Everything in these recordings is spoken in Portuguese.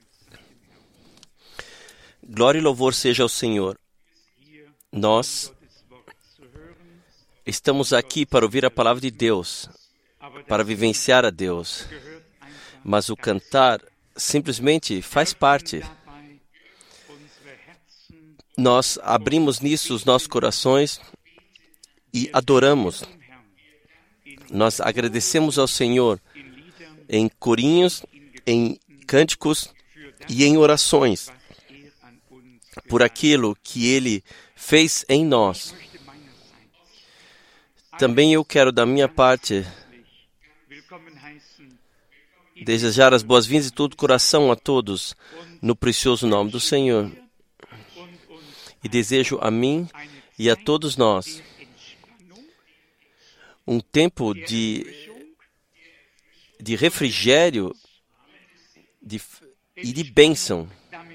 Glória e louvor seja ao Senhor. Nós estamos aqui para ouvir a palavra de Deus, para vivenciar a Deus. Mas o cantar simplesmente faz parte. Nós abrimos nisso os nossos corações e adoramos. Nós agradecemos ao Senhor em corinhos, em cânticos e em orações por aquilo que Ele fez em nós. Também eu quero, da minha parte, desejar as boas-vindas de todo o coração a todos, no precioso nome do Senhor. E desejo a mim e a todos nós um tempo de refrigério e de bênção.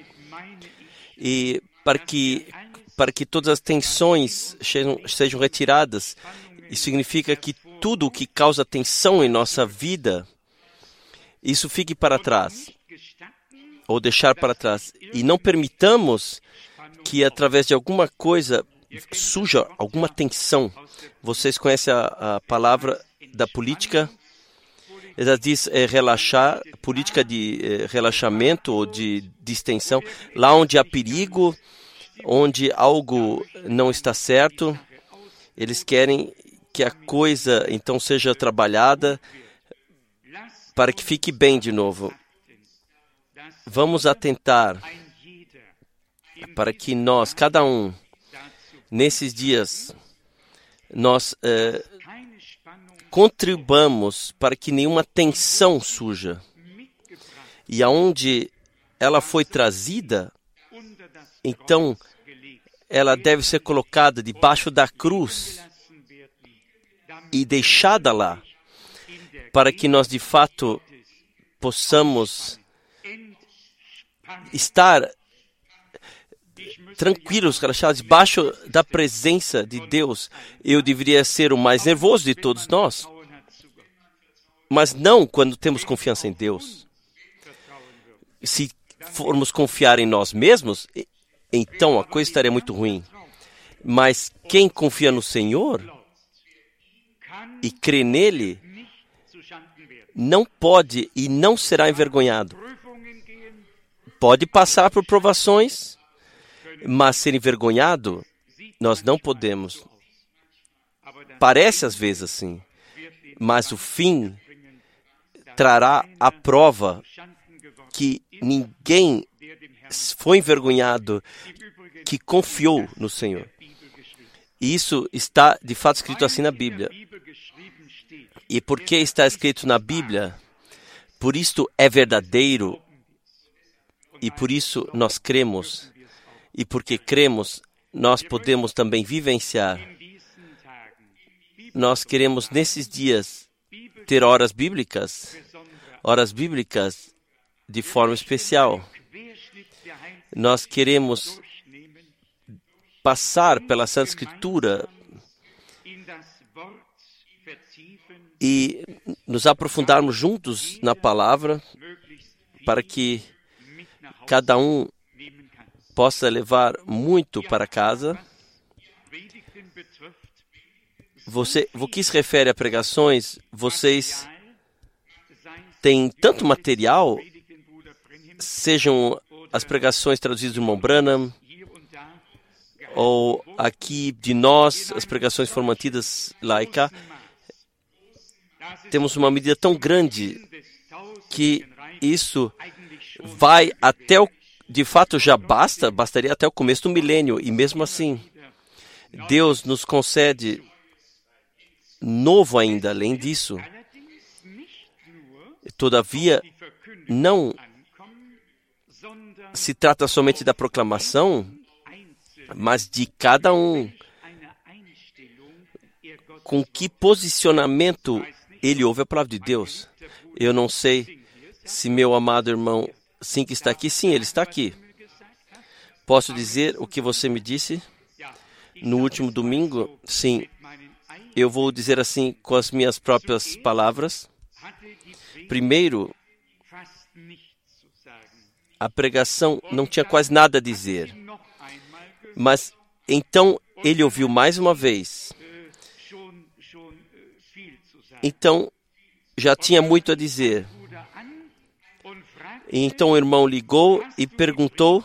E para que todas as tensões sejam retiradas, isso significa que tudo o que causa tensão em nossa vida, isso fique para trás, ou deixar para trás. E não permitamos que através de alguma coisa surja alguma tensão. Vocês conhecem a palavra da política? Ela diz relaxar, política de relaxamento ou de distensão. Lá onde há perigo, onde algo não está certo, eles querem que a coisa então seja trabalhada para que fique bem de novo. Vamos atentar para que nós, cada um, nesses dias, nós contribuamos para que nenhuma tensão surja. E aonde ela foi trazida, então ela deve ser colocada debaixo da cruz e deixada lá, para que nós de fato possamos estar tranquilos, relaxados, debaixo da presença de Deus. Eu deveria ser o mais nervoso de todos nós, mas não quando temos confiança em Deus. Se formos confiar em nós mesmos, então a coisa estaria muito ruim. Mas quem confia no Senhor e crê nele, não pode e não será envergonhado. Pode passar por provações, mas ser envergonhado, nós não podemos. Parece às vezes assim, mas o fim trará a prova que ninguém foi envergonhado que confiou no Senhor. E isso está de fato escrito assim na Bíblia. E por que está escrito na Bíblia? Por isto é verdadeiro e por isso nós cremos. E porque cremos, nós podemos também vivenciar. Nós queremos, nesses dias, ter horas bíblicas de forma especial. Nós queremos passar pela Santa Escritura e nos aprofundarmos juntos na palavra, para que cada um possa levar muito para casa. O que se refere a pregações, vocês têm tanto material, sejam as pregações traduzidas do irmão Branham, ou aqui de nós, as pregações foram mantidas lá e cá. Temos uma medida tão grande que isso vai até o de fato já bastaria até o começo do milênio, e mesmo assim, Deus nos concede novo ainda, além disso. Todavia, não se trata somente da proclamação, mas de cada um, com que posicionamento ele ouve a palavra de Deus. Eu não sei se meu amado irmão sim que está aqui. Sim, ele está aqui. Posso dizer o que você me disse no último domingo? Sim, eu vou dizer assim com as minhas próprias palavras. Primeiro, A pregação não tinha quase nada a dizer. Mas então ele ouviu mais uma vez. Então já tinha muito a dizer. E então o irmão ligou e perguntou: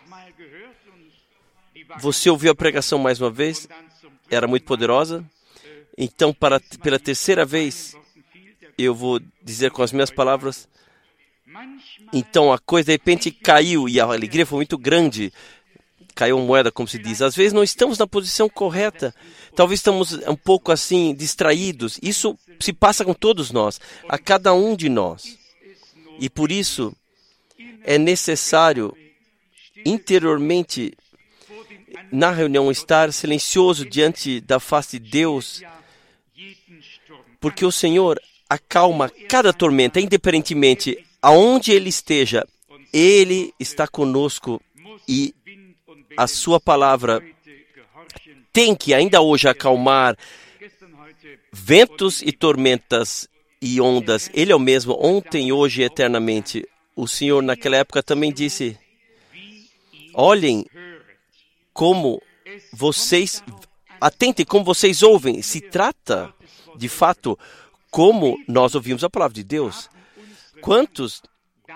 você ouviu a pregação mais uma vez? Era muito poderosa? Então, pela terceira vez, eu vou dizer com as minhas palavras. Então a coisa de repente caiu e a alegria foi muito grande. Caiu uma moeda, como se diz. Às vezes não estamos na posição correta. Talvez estamos um pouco assim, distraídos. Isso se passa com todos nós, a cada um de nós. E por isso é necessário interiormente na reunião estar silencioso diante da face de Deus, porque o Senhor acalma cada tormenta, independentemente aonde Ele esteja. Ele está conosco e a sua palavra tem que ainda hoje acalmar ventos e tormentas e ondas. Ele é o mesmo ontem, hoje e eternamente. O Senhor naquela época também disse: olhem como vocês, atentem como vocês ouvem. Se trata, de fato, como nós ouvimos a palavra de Deus. Quantos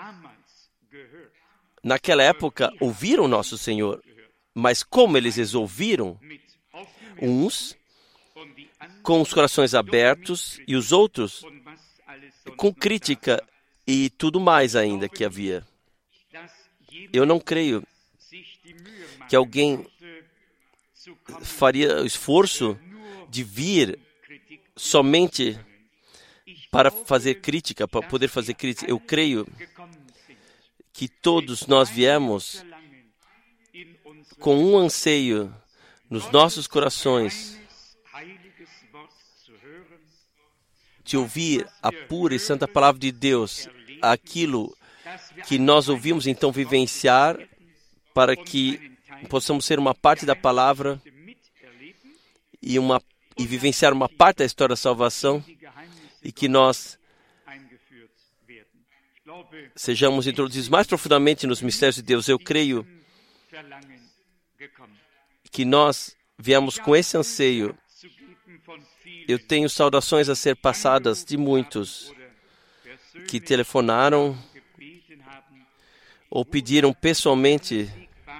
naquela época ouviram nosso Senhor? Mas como eles ouviram? Uns com os corações abertos e os outros com crítica e tudo mais ainda que havia. Eu não creio que alguém faria o esforço de vir somente para fazer crítica, para poder fazer crítica. Eu creio que todos nós viemos com um anseio nos nossos corações de ouvir a pura e santa palavra de Deus, aquilo que nós ouvimos, então vivenciar, para que possamos ser uma parte da palavra e vivenciar uma parte da história da salvação, e que nós sejamos introduzidos mais profundamente nos mistérios de Deus. Eu creio que nós viemos com esse anseio. Eu tenho saudações a ser passadas de muitos que telefonaram ou pediram pessoalmente.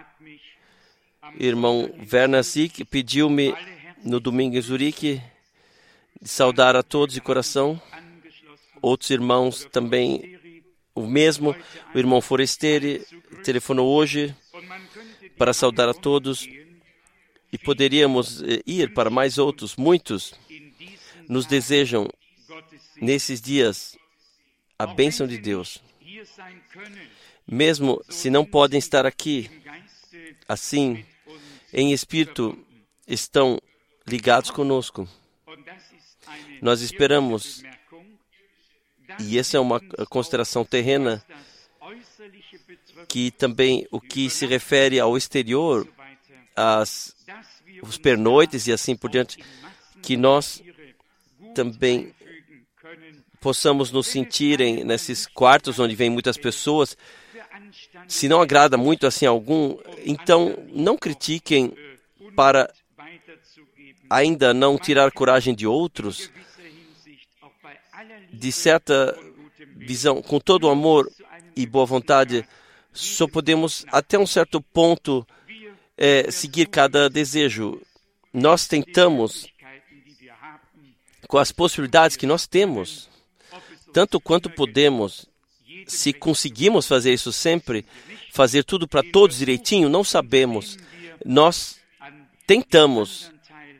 Irmão Werner Sick pediu-me no domingo em Zurique de saudar a todos de coração. Outros irmãos também, o mesmo. O irmão Forestieri telefonou hoje para saudar a todos. E poderíamos ir para mais outros. Muitos nos desejam, nesses dias, a bênção de Deus. Mesmo se não podem estar aqui, assim, em espírito, estão ligados conosco. Nós esperamos, e essa é uma consideração terrena, que também o que se refere ao exterior, os pernoites e assim por diante, que nós também possamos nos sentirem nesses quartos onde vêm muitas pessoas. Se não agrada muito assim algum, então não critiquem para ainda não tirar coragem de outros. De certa visão, com todo o amor e boa vontade, só podemos até um certo ponto seguir cada desejo. Nós tentamos, com as possibilidades que nós temos, tanto quanto podemos. Se conseguimos fazer isso sempre, fazer tudo para todos direitinho, não sabemos. Nós tentamos.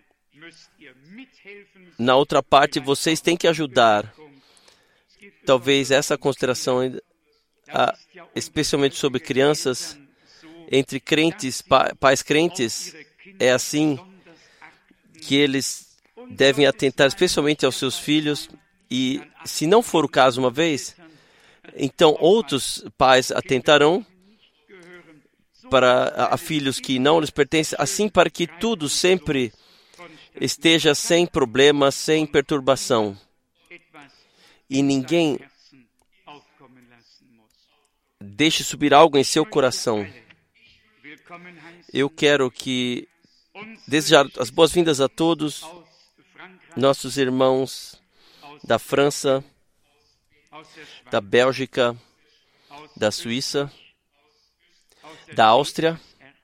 Na outra parte, vocês têm que ajudar. Talvez essa consideração, especialmente sobre crianças, entre crentes, pais crentes, é assim que eles devem atentar especialmente aos seus filhos. E se não for o caso uma vez, então outros pais atentarão para filhos que não lhes pertencem, assim para que tudo sempre esteja sem problema, sem perturbação. E ninguém deixe subir algo em seu coração. Eu quero desejar as boas-vindas a todos, nossos irmãos da França, da Bélgica, da Suíça, da Áustria,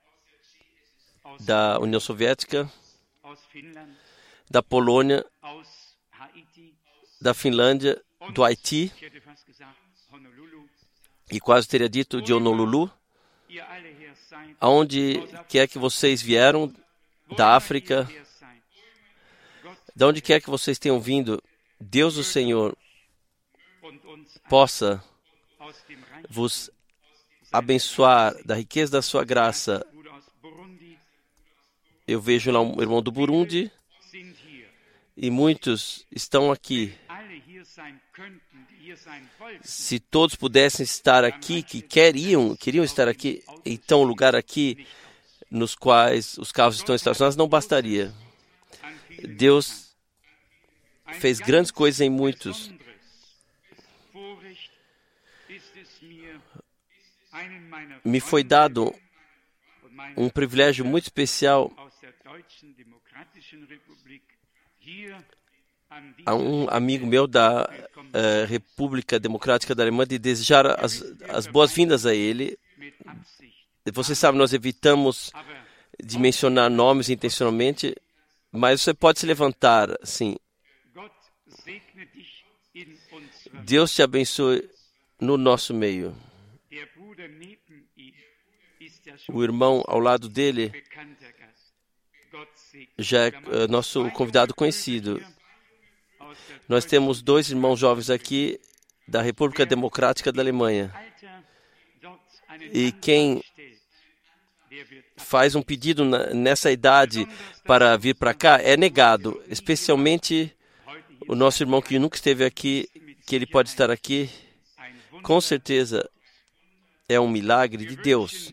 da União Soviética, da Polônia, da Finlândia, do Haiti, e quase teria dito de Honolulu, aonde quer que vocês vieram, da África, de onde quer que vocês tenham vindo, Deus, o Senhor, possa vos abençoar da riqueza da sua graça. Eu vejo lá um irmão do Burundi e muitos estão aqui. Se todos pudessem estar aqui, que queriam estar aqui, então o lugar aqui nos quais os carros estão estacionados não bastaria. Deus fez grandes coisas em muitos. Me foi dado um privilégio muito especial a um amigo meu da República Democrática da Alemanha de desejar as boas-vindas a ele. Você sabe, nós evitamos de mencionar nomes intencionalmente, mas você pode se levantar, sim. Deus te abençoe no nosso meio. O irmão ao lado dele já é nosso convidado conhecido. Nós temos 2 irmãos jovens aqui da República Democrática da Alemanha. E quem faz um pedido nessa idade para vir para cá é negado, especialmente o nosso irmão que nunca esteve aqui, que ele pode estar aqui. Com certeza é um milagre de Deus.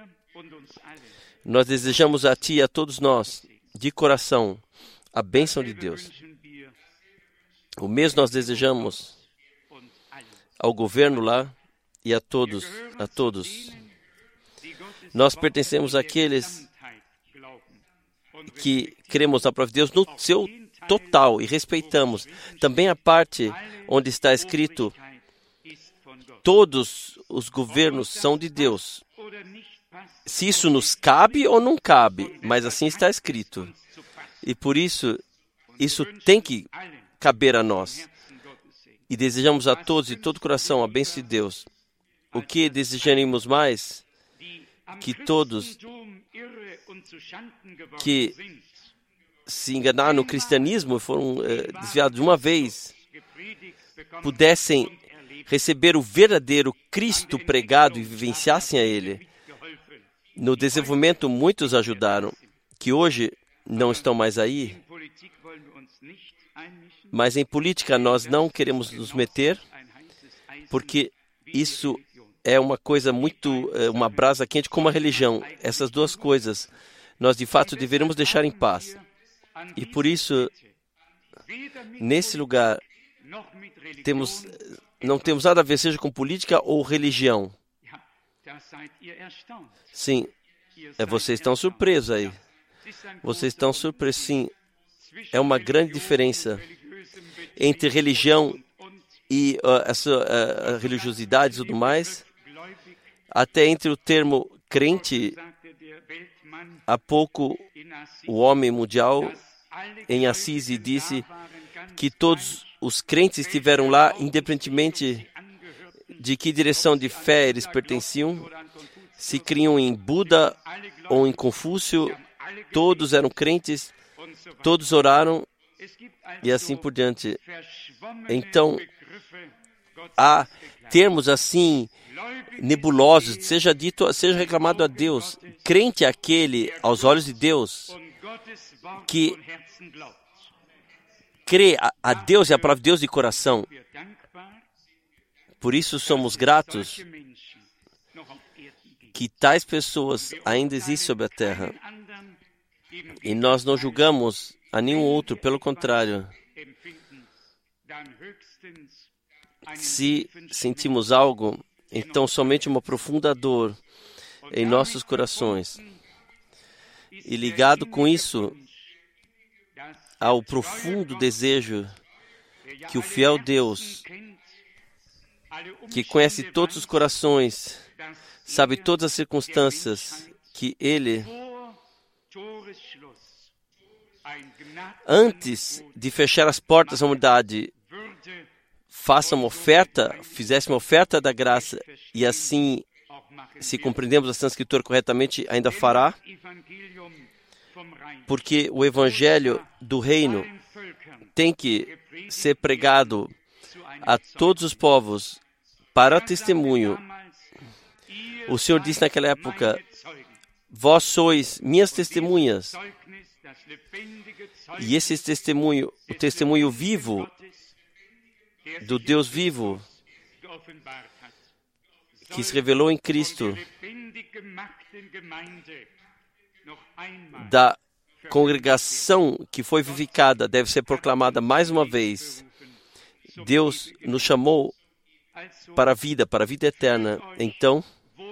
Nós desejamos a ti e a todos nós, de coração, a bênção de Deus. O mesmo nós desejamos ao governo lá e a todos. Nós pertencemos àqueles que cremos na palavra de Deus no seu total e respeitamos. Também a parte onde está escrito: todos os governos são de Deus. Se isso nos cabe ou não cabe, mas assim está escrito. E por isso tem que caber a nós. E desejamos a todos de todo o coração a bênção de Deus. O que desejaríamos mais? Que todos que se enganaram no cristianismo e foram desviados de uma vez, pudessem receber o verdadeiro Cristo pregado e vivenciassem a Ele. No desenvolvimento, muitos ajudaram, que hoje não estão mais aí, mas em política nós não queremos nos meter, porque isso é uma coisa muito, uma brasa quente como a religião. Essas duas coisas nós de fato deveríamos deixar em paz. E por isso, nesse lugar, não temos nada a ver, seja com política ou religião. Sim, vocês estão surpresos aí. Vocês estão surpresos, sim. É uma grande diferença entre religião e a religiosidade e tudo mais, até entre o termo crente. Há pouco, o homem mundial em Assisi disse que todos os crentes estiveram lá, independentemente de que direção de fé eles pertenciam, se criam em Buda ou em Confúcio, todos eram crentes, todos oraram e assim por diante. Então, há termos assim nebulosos, seja reclamado a Deus. Crente é aquele, aos olhos de Deus, que crê a Deus e a palavra de Deus de coração. Por isso somos gratos que tais pessoas ainda existem sobre a terra. E nós não julgamos a nenhum outro, pelo contrário. Se sentimos algo, então somente uma profunda dor em nossos corações. E ligado com isso, ao profundo desejo que o fiel Deus, que conhece todos os corações, sabe todas as circunstâncias, que Ele, antes de fechar as portas da humanidade, fizesse uma oferta da graça, e assim, se compreendemos a Santa Escritura corretamente, ainda fará, porque o Evangelho do Reino tem que ser pregado a todos os povos para testemunho. O Senhor disse naquela época: vós sois minhas testemunhas. E esse testemunho, o testemunho vivo do Deus vivo, que se revelou em Cristo, da congregação que foi vivificada, deve ser proclamada mais uma vez. Deus nos chamou para a vida eterna. Então,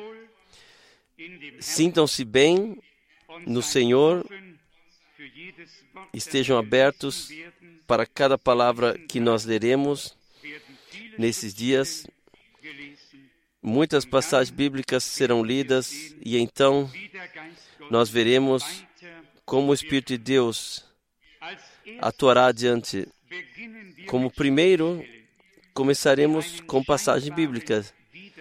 sintam-se bem no Senhor, estejam abertos para cada palavra que nós leremos nesses dias. Muitas passagens bíblicas serão lidas e então nós veremos como o Espírito de Deus atuará adiante. Como primeiro, começaremos com passagens bíblicas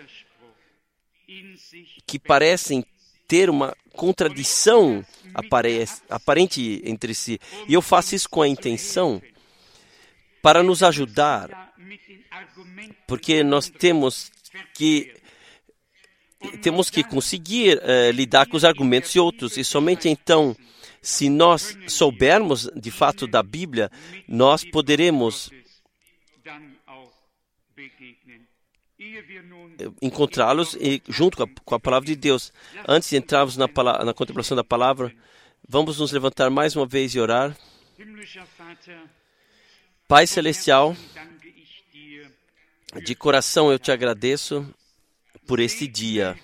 que parecem ter uma contradição aparente entre si. E eu faço isso com a intenção para nos ajudar, porque nós temos que conseguir lidar com os argumentos de outros, e somente então, se nós soubermos de fato da Bíblia, nós poderemos encontrá-los junto com a palavra de Deus. Antes de entrarmos na contemplação da palavra, vamos nos levantar mais uma vez e orar. Pai Celestial, de coração eu te agradeço por este dia.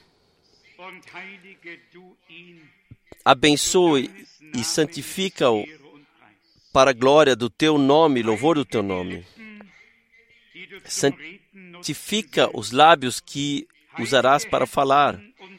Abençoe e santifica-o para a glória do teu nome, louvor do teu nome. Santifica os lábios que usarás para falar.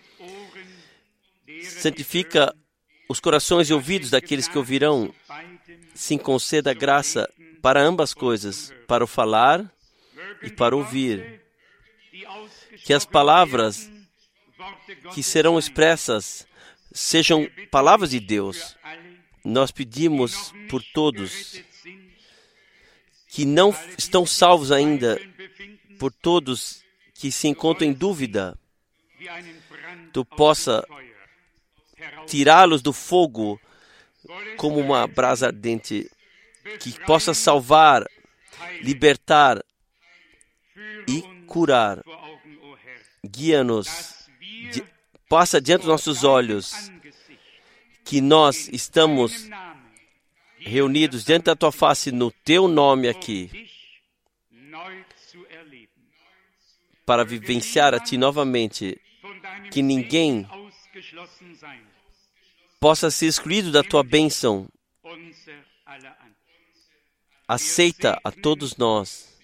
Santifica os corações e ouvidos daqueles que ouvirão. Sim, conceda graça para ambas coisas, para o falar e para ouvir. Que as palavras que serão expressas sejam palavras de Deus. Nós pedimos por todos que não estão salvos ainda, por todos que se encontram em dúvida, tu possa tirá-los do fogo como uma brasa ardente, que possa salvar, libertar e curar. Guia-nos, passa diante dos nossos olhos que nós estamos reunidos diante da tua face no teu nome aqui, para vivenciar a ti novamente, que ninguém possa ser excluído da tua bênção. Aceita a todos nós.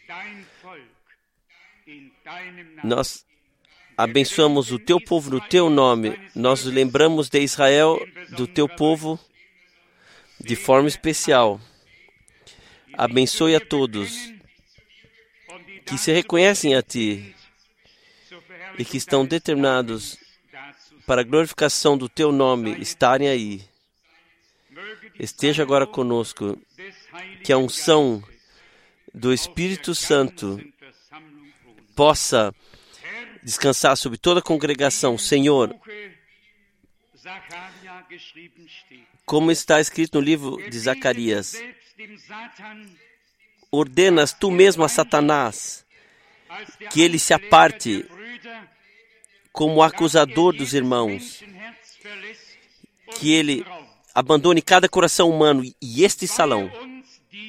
Nós abençoamos o teu povo no teu nome. Nós lembramos de Israel, do teu povo, de forma especial. Abençoe a todos que se reconhecem a ti e que estão determinados para a glorificação do teu nome estarem aí. Esteja agora conosco, que a unção do Espírito Santo possa descansar sobre toda a congregação. Senhor, como está escrito no livro de Zacarias, ordenas tu mesmo a Satanás que ele se aparte como acusador dos irmãos, que ele abandone cada coração humano e este salão.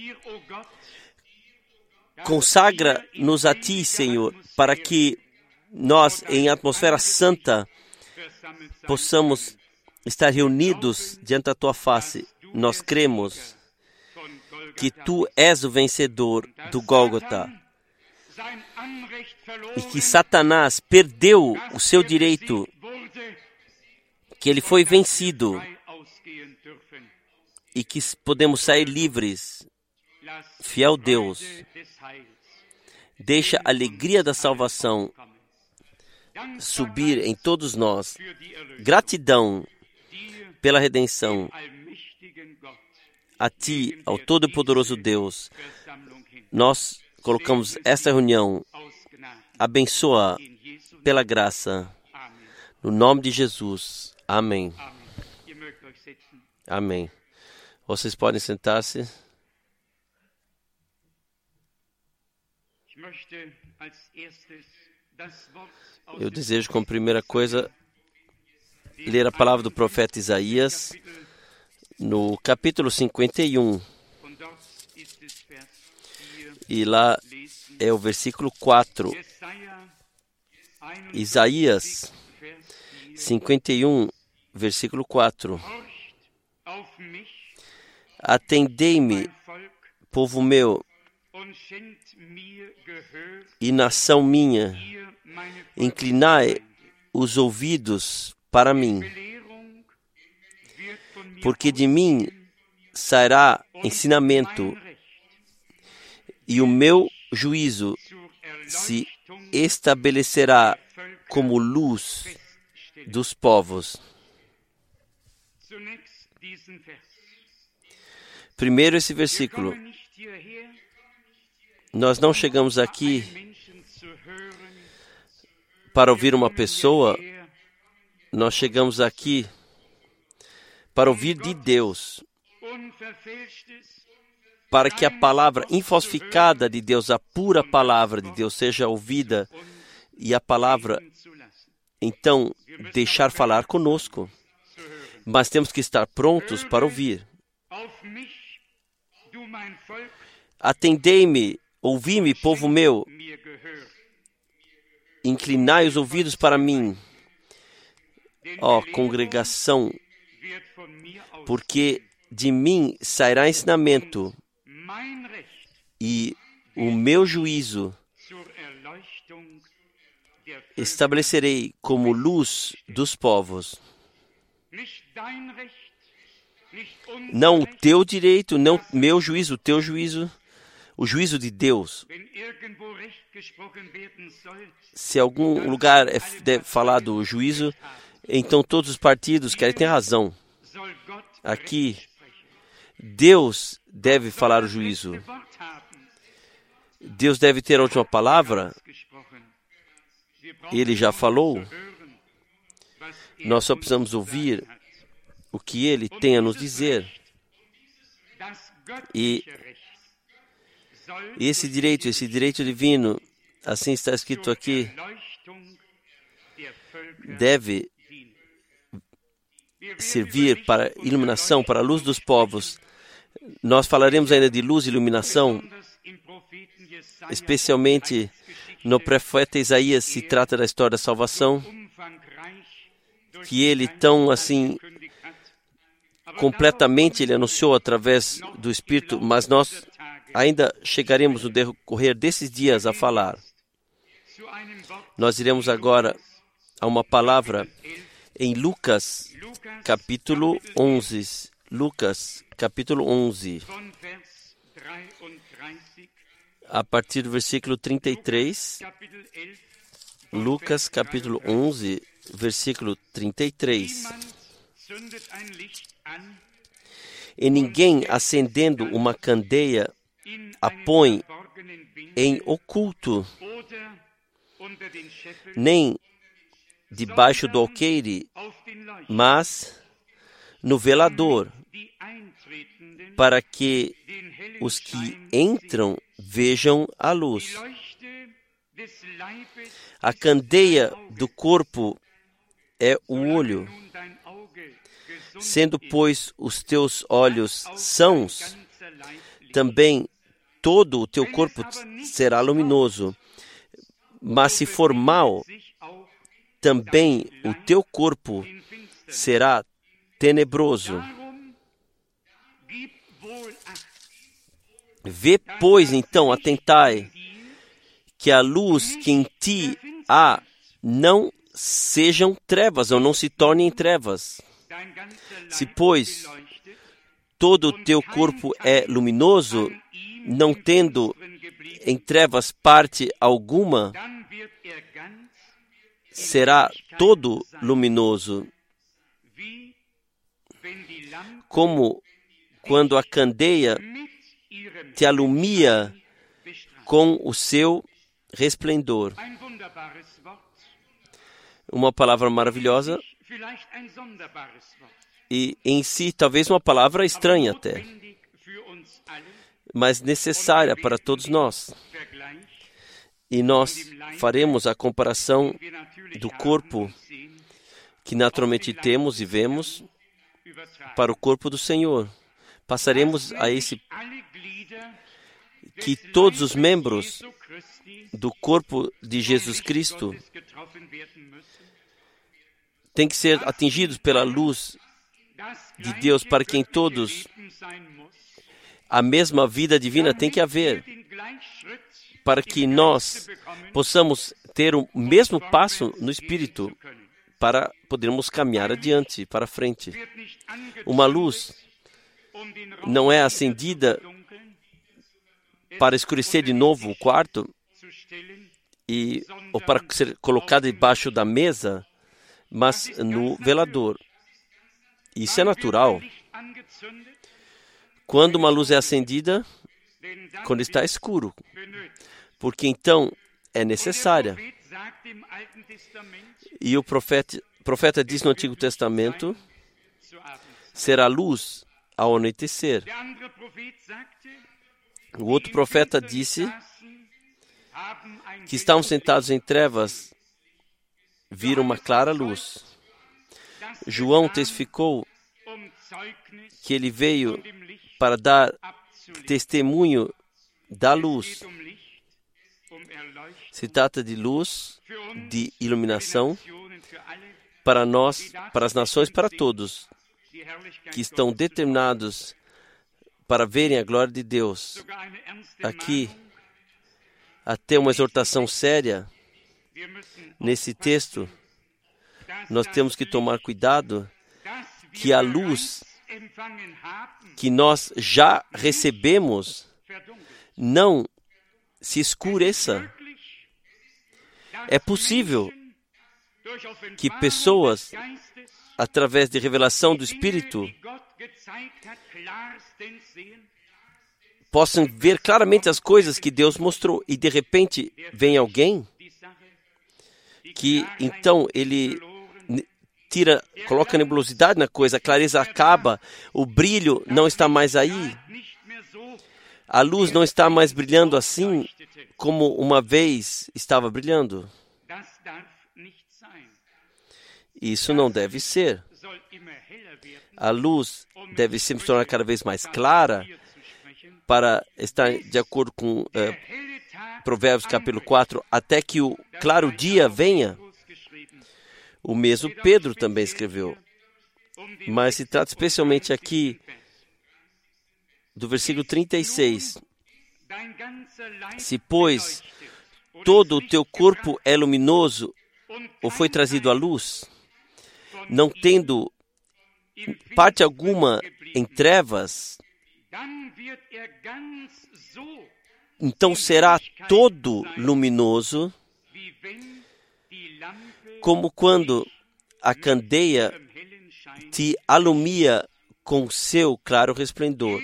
Consagra-nos a ti, Senhor, para que nós, em atmosfera santa, possamos estar reunidos diante da tua face. Nós cremos que tu és o vencedor do Gólgota e que Satanás perdeu o seu direito, que ele foi vencido e que podemos sair livres. Fiel Deus, deixa a alegria da salvação subir em todos nós. Gratidão pela redenção. A Ti, ao Todo-Poderoso Deus, nós colocamos esta reunião. Abençoa pela graça. No nome de Jesus. Amém. Amém. Vocês podem sentar-se. Eu desejo, como primeira coisa, ler a palavra do profeta Isaías, no capítulo 51. E lá é o versículo 4. Isaías 51, versículo 4. Atendei-me, povo meu, e nação minha, inclinai os ouvidos para mim, porque de mim sairá ensinamento, e o meu juízo se estabelecerá como luz dos povos. Primeiro esse versículo. Nós não chegamos aqui para ouvir uma pessoa, nós chegamos aqui para ouvir de Deus, para que a palavra infalsificada de Deus, a pura palavra de Deus, seja ouvida e a palavra, então, deixar falar conosco. Mas temos que estar prontos para ouvir. Atendei-me, ouvi-me, povo meu, inclinai os ouvidos para mim, ó congregação, porque de mim sairá ensinamento, e o meu juízo estabelecerei como luz dos povos. Não o teu direito, não meu juízo, o teu juízo, o juízo de Deus. Se algum lugar é falado o juízo, então todos os partidos querem ter razão. Aqui, Deus deve falar o juízo. Deus deve ter a última palavra. Ele já falou. Nós só precisamos ouvir o que Ele tem a nos dizer. E esse direito divino, assim está escrito aqui, deve servir para iluminação, para a luz dos povos. Nós falaremos ainda de luz e iluminação, especialmente no profeta Isaías se trata da história da salvação, que ele tão assim completamente ele anunciou através do Espírito, mas nós ainda chegaremos no decorrer desses dias a falar. Nós iremos agora a uma palavra em Lucas, capítulo 11. Lucas, capítulo 11. A partir do versículo 33. Lucas, capítulo 11, versículo 33. E ninguém, acendendo uma candeia, a põe em oculto, nem debaixo do alqueire, mas no velador, para que os que entram vejam a luz. A candeia do corpo é o olho. Sendo, pois, os teus olhos sãos, também todo o teu corpo será luminoso. Mas se for mal, também o teu corpo será tenebroso. Vê, pois, então, atentai, que a luz que em ti há não sejam trevas, ou não se tornem trevas. Se, pois, todo o teu corpo é luminoso, não tendo em trevas parte alguma, será todo luminoso, como quando a candeia te alumia com o seu resplendor. Uma palavra maravilhosa e, em si, talvez uma palavra estranha até, mas necessária para todos nós. E nós faremos a comparação do corpo que naturalmente temos e vemos para o corpo do Senhor. Passaremos a esse que todos os membros do corpo de Jesus Cristo têm que ser atingidos pela luz de Deus, para que em todos a mesma vida divina tem que haver, para que nós possamos ter o mesmo passo no Espírito, para podermos caminhar adiante, para frente. Uma luz não é acendida para escurecer de novo o quarto, ou para ser colocada debaixo da mesa, mas no velador. Isso é natural. Quando uma luz é acendida, quando está escuro, porque então é necessária. E o profeta diz no Antigo Testamento, será luz ao anoitecer. O outro profeta disse que estavam sentados em trevas, viram uma clara luz. João testificou que ele veio para dar testemunho da luz. Se trata de luz, de iluminação para nós, para as nações, para todos que estão determinados para verem a glória de Deus. Aqui, até uma exortação séria nesse texto, nós temos que tomar cuidado que a luz que nós já recebemos não se escureça. É possível que pessoas, através de revelação do Espírito, possam ver claramente as coisas que Deus mostrou, e de repente vem alguém que então ele coloca nebulosidade na coisa, a clareza acaba, o brilho não está mais aí, a luz não está mais brilhando assim como uma vez estava brilhando. Isso não deve ser. A luz deve sempre se tornar cada vez mais clara para estar de acordo com Provérbios capítulo 4, até que o claro dia venha. O mesmo Pedro também escreveu. Mas se trata especialmente aqui do versículo 36. Se, pois, todo o teu corpo é luminoso, ou foi trazido à luz, não tendo parte alguma em trevas, então será todo luminoso, como quando a candeia te alumia com seu claro resplendor.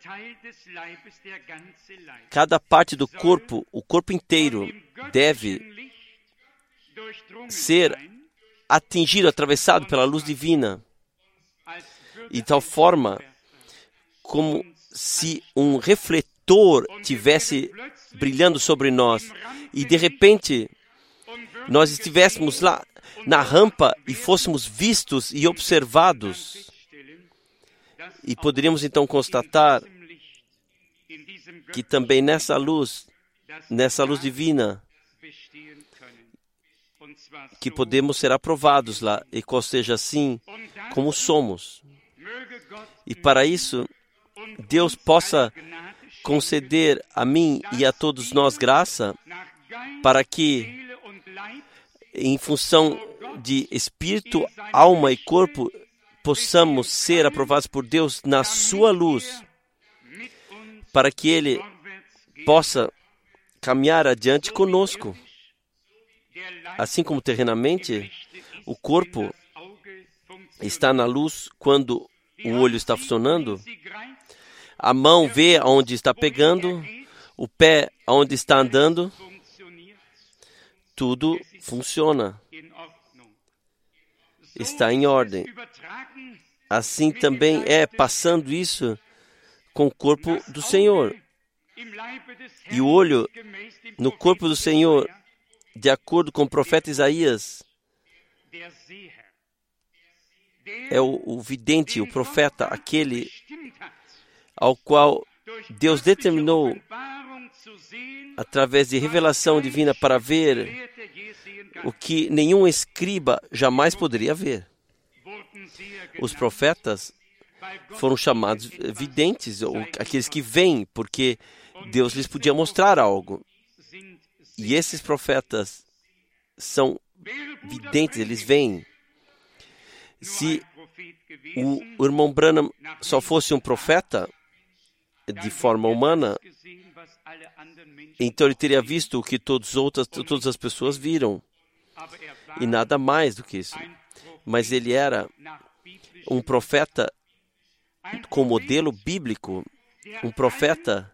Cada parte do corpo, o corpo inteiro, deve ser atingido, atravessado pela luz divina, de tal forma como se um refletor tivesse brilhando sobre nós e de repente nós estivéssemos lá na rampa e fôssemos vistos e observados, e poderíamos então constatar que também nessa luz divina, que podemos ser aprovados lá, e qual seja assim como somos. E para isso, Deus possa conceder a mim e a todos nós graça, para que, em função de espírito, alma e corpo, possamos ser aprovados por Deus na sua luz, para que Ele possa caminhar adiante conosco. Assim como terrenamente, o corpo está na luz quando o olho está funcionando, a mão vê aonde está pegando, o pé aonde está andando, tudo funciona, está em ordem. Assim também é passando isso com o corpo do Senhor. E o olho no corpo do Senhor, de acordo com o profeta Isaías, é o vidente, o profeta, aquele ao qual Deus determinou, através de revelação divina, para ver o que nenhum escriba jamais poderia ver. Os profetas foram chamados videntes, ou aqueles que veem, porque Deus lhes podia mostrar algo. E esses profetas são videntes, eles veem. Se o irmão Branham só fosse um profeta de forma humana, então ele teria visto o que todas as pessoas viram, e nada mais do que isso. Mas ele era um profeta com modelo bíblico, um profeta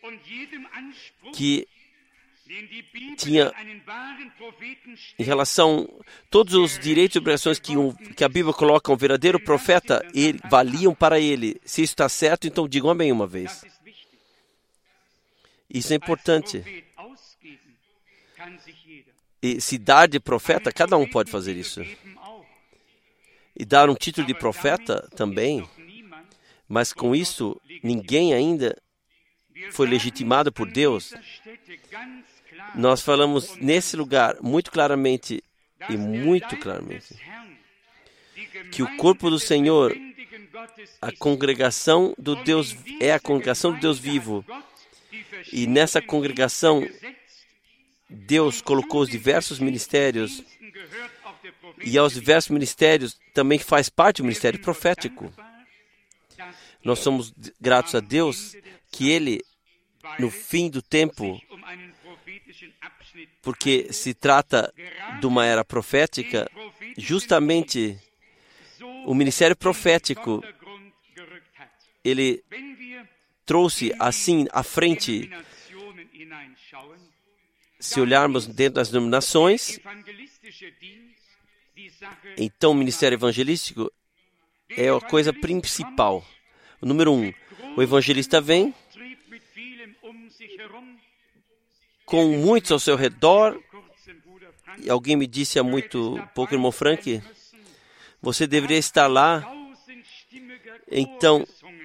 que tinha, em relação a todos os direitos e obrigações que a Bíblia coloca, um verdadeiro profeta, valiam para ele. Se isso está certo, então digam amém uma vez. Isso é importante. E se dar de profeta, cada um pode fazer isso. E dar um título de profeta também, mas com isso, ninguém ainda foi legitimado por Deus. Nós falamos nesse lugar muito claramente que o corpo do Senhor, a congregação do Deus, é a congregação do Deus vivo. E nessa congregação, Deus colocou os diversos ministérios, e aos diversos ministérios também faz parte o ministério profético. Nós somos gratos a Deus que Ele, no fim do tempo, porque se trata de uma era profética, justamente o ministério profético, Ele trouxe assim à frente. Se olharmos dentro das denominações, então o ministério evangelístico é a coisa principal. O número 1, o evangelista vem com muitos ao seu redor. E alguém me disse há muito pouco, irmão Frank, você deveria estar lá. Então,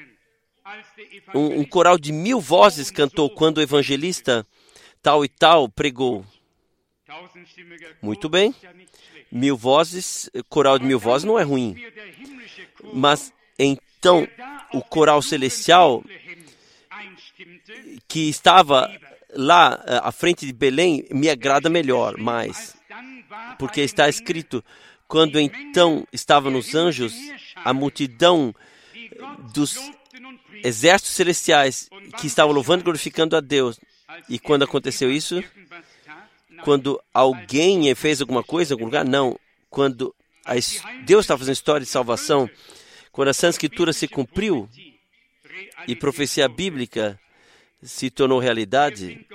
um coral de 1000 vozes cantou quando o evangelista tal e tal pregou. Muito bem. 1000 vozes, coral de 1000 vozes não é ruim. Mas então o coral celestial que estava lá à frente de Belém me agrada melhor, mais. Porque está escrito, quando então estavam nos anjos, a multidão dos exércitos celestiais que estavam louvando e glorificando a Deus. E quando aconteceu isso, quando alguém fez alguma coisa em algum lugar, não. Quando Deus estava fazendo história de salvação, quando a Santa Escritura se cumpriu e profecia bíblica se tornou realidade,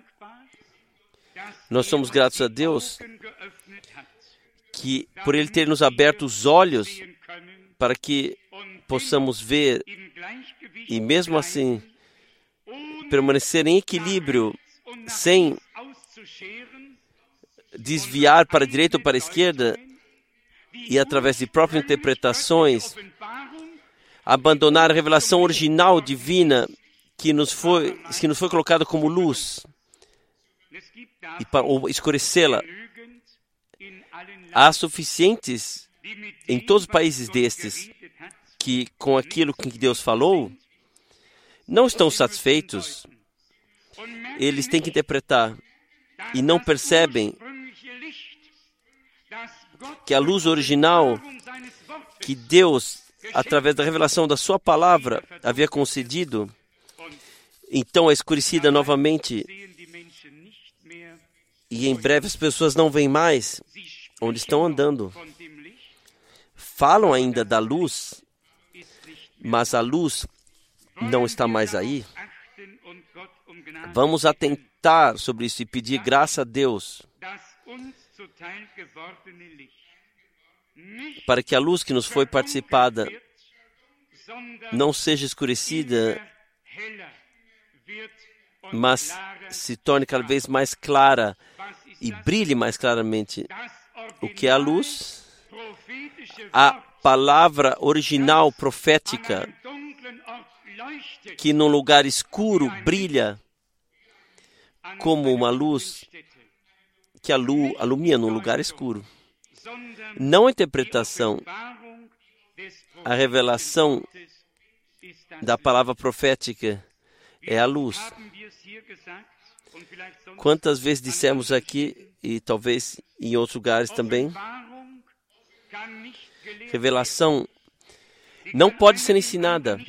nós somos gratos a Deus que por Ele ter nos aberto os olhos para que possamos ver e mesmo assim permanecer em equilíbrio sem desviar para a direita ou para a esquerda e através de próprias interpretações abandonar a revelação original divina que nos foi colocada como luz ou escurecê-la. há suficientes em todos os países destes que, com aquilo que Deus falou, não estão satisfeitos. Eles têm que interpretar e não percebem que a luz original que Deus, através da revelação da sua palavra, havia concedido, então é escurecida novamente. E em breve as pessoas não veem mais onde estão andando. Falam ainda da luz, mas a luz não está mais aí. Vamos atentar sobre isso e pedir graça a Deus para que a luz que nos foi participada não seja escurecida, mas se torne cada vez mais clara e brilhe mais claramente. O que é a luz? A palavra original profética que num lugar escuro brilha como uma luz que alumia num lugar escuro. Não a interpretação, a revelação da palavra profética é a luz. Quantas vezes dissemos aqui, e talvez em outros lugares também, revelação não pode ser ensinada.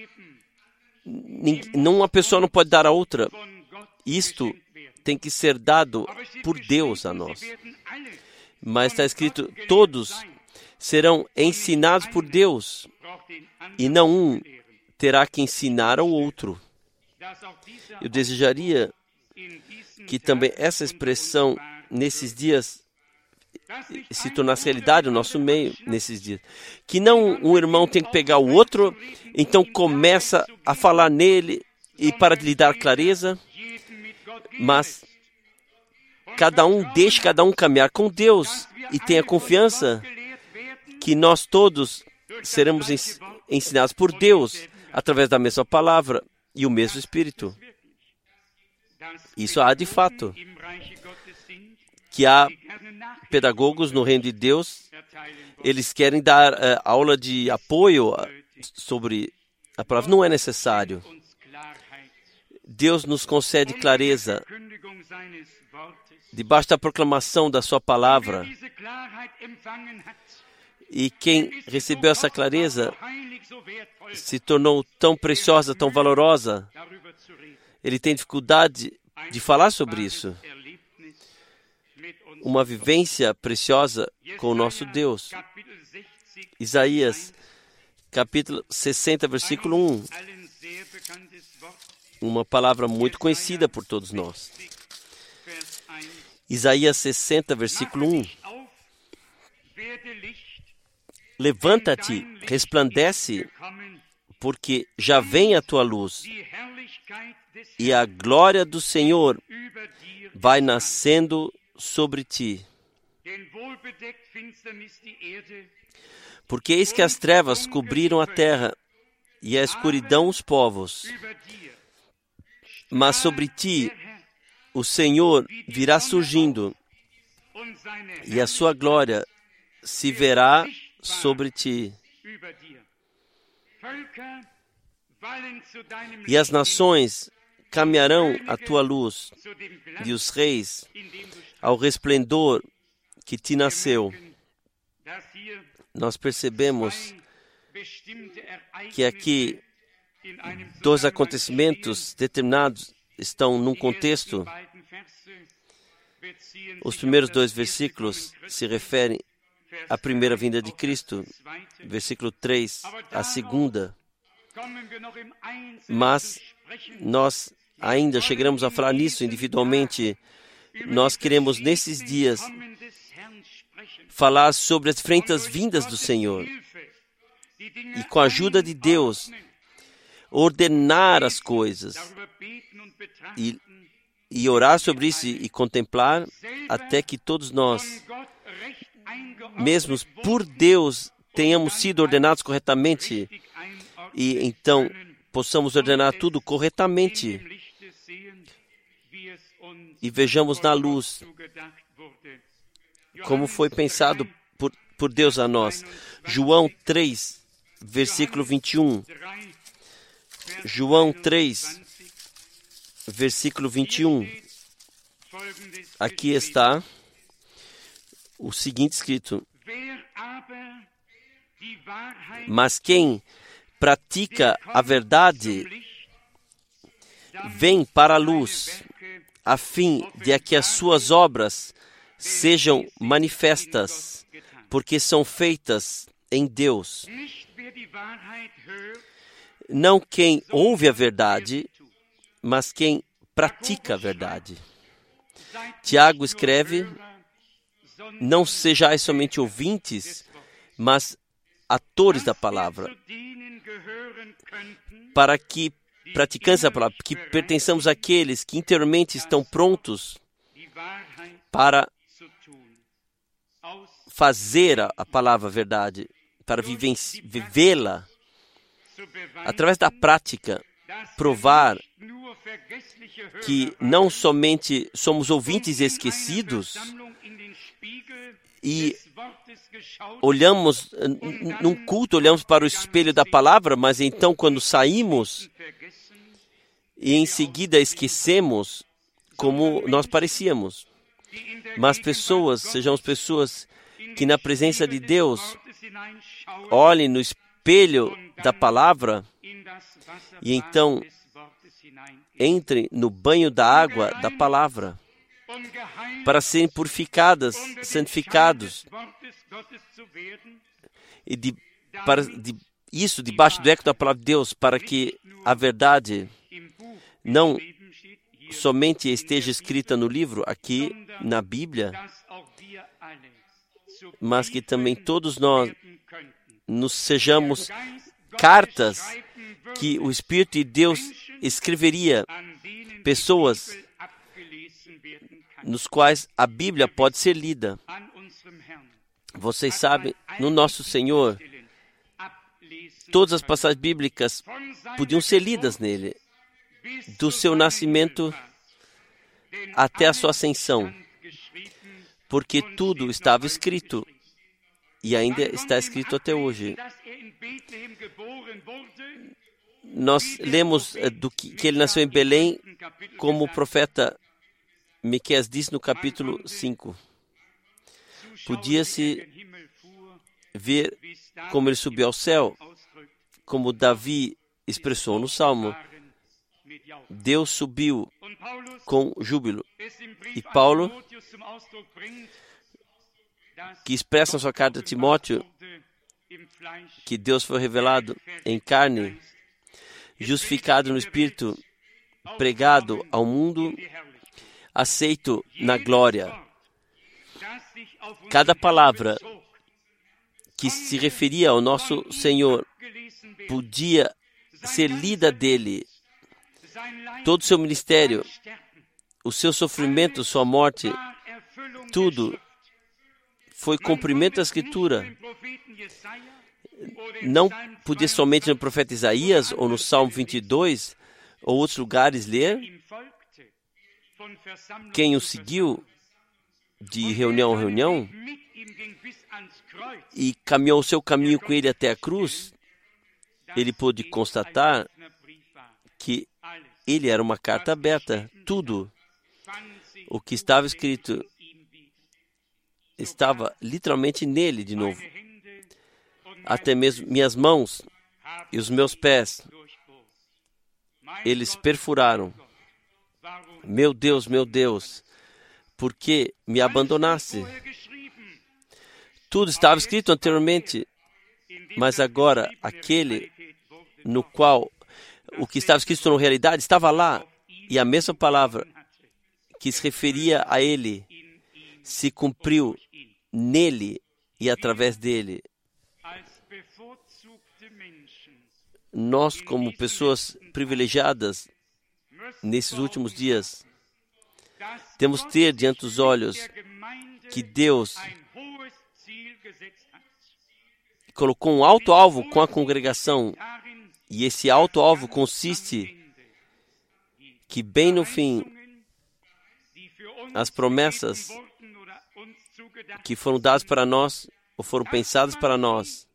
Uma pessoa não pode dar a outra. Isto tem que ser dado por Deus a nós. Mas está escrito, todos serão ensinados por Deus, e não um terá que ensinar ao outro. Eu desejaria que também essa expressão, nesses dias, se tornasse realidade no nosso meio, nesses dias. Que não um irmão tem que pegar o outro, então começa a falar nele, e para lhe dar clareza, mas deixe cada um caminhar com Deus e tenha confiança que nós todos seremos ensinados por Deus através da mesma palavra e o mesmo Espírito. Isso há de fato. Que há pedagogos no reino de Deus, eles querem dar aula de apoio sobre a palavra. Não é necessário. Deus nos concede clareza debaixo da proclamação da sua palavra. E quem recebeu essa clareza se tornou tão preciosa, tão valorosa. Ele tem dificuldade de falar sobre isso. Uma vivência preciosa com o nosso Deus. Isaías, capítulo 60, versículo 1. Uma palavra muito conhecida por todos nós. Isaías 60, versículo 1. Levanta-te, resplandece, porque já vem a tua luz, e a glória do Senhor vai nascendo sobre ti. Porque eis que as trevas cobriram a terra, e a escuridão os povos. Mas sobre ti o Senhor virá surgindo, e a sua glória se verá sobre ti. E as nações caminharão à tua luz, e os reis ao resplendor que te nasceu. Nós percebemos que aqui dois acontecimentos determinados estão num contexto. Os primeiros dois versículos se referem à primeira vinda de Cristo, versículo 3, à segunda. Mas nós ainda chegaremos a falar nisso individualmente. Nós queremos, nesses dias, falar sobre as diferentes vindas do Senhor. E com a ajuda de Deus, ordenar as coisas e orar sobre isso e contemplar até que todos nós, mesmo por Deus, tenhamos sido ordenados corretamente e então possamos ordenar tudo corretamente e vejamos na luz como foi pensado por Deus a nós. João 3, versículo 21. João 3, versículo 21. Aqui está o seguinte escrito: mas quem pratica a verdade vem para a luz, a fim de que as suas obras sejam manifestas, porque são feitas em Deus. Não quem ouve a verdade, mas quem pratica a verdade. Tiago escreve: não sejais somente ouvintes, mas atores da palavra, para que praticantes da palavra, que pertençamos àqueles que interiormente estão prontos para fazer a palavra verdade, para vivê-la, através da prática, provar que não somente somos ouvintes esquecidos e olhamos num culto, olhamos para o espelho da palavra, mas então quando saímos e em seguida esquecemos como nós parecíamos. Mas sejamos pessoas que na presença de Deus olhem no espelho da palavra e então entrem no banho da água da palavra para serem purificadas, santificados, e isso debaixo do eco da palavra de Deus, para que a verdade não somente esteja escrita no livro, aqui na Bíblia, mas que também todos nós nos sejamos cartas que o Espírito de Deus escreveria, pessoas nos quais a Bíblia pode ser lida. Vocês sabem, no nosso Senhor, todas as passagens bíblicas podiam ser lidas nele, do seu nascimento até a sua ascensão, porque tudo estava escrito e ainda está escrito até hoje. Nós lemos que ele nasceu em Belém, como o profeta Miqueias diz no capítulo 5. Podia-se ver como ele subiu ao céu, como Davi expressou no Salmo. Deus subiu com júbilo. E Paulo, que expressa na sua carta a Timóteo que Deus foi revelado em carne, justificado no Espírito, pregado ao mundo, aceito na glória. Cada palavra que se referia ao nosso Senhor podia ser lida dele. Todo o seu ministério, o seu sofrimento, sua morte, tudo foi cumprimento da Escritura. Não podia somente no profeta Isaías ou no Salmo 22 ou outros lugares ler. Quem o seguiu de reunião em reunião e caminhou o seu caminho com ele até a cruz, ele pôde constatar que ele era uma carta aberta. Tudo o que estava escrito estava literalmente nele de novo. Até mesmo minhas mãos e os meus pés, eles perfuraram. Meu Deus, por que me abandonaste? Tudo estava escrito anteriormente, mas agora aquele no qual o que estava escrito na realidade estava lá, e a mesma palavra que se referia a ele se cumpriu nele e através dele. Nós, como pessoas privilegiadas nesses últimos dias, temos que ter diante dos olhos que Deus colocou um alto alvo com a congregação, e esse alto alvo consiste que bem no fim as promessas que foram dados para nós, ou foram pensados para nós,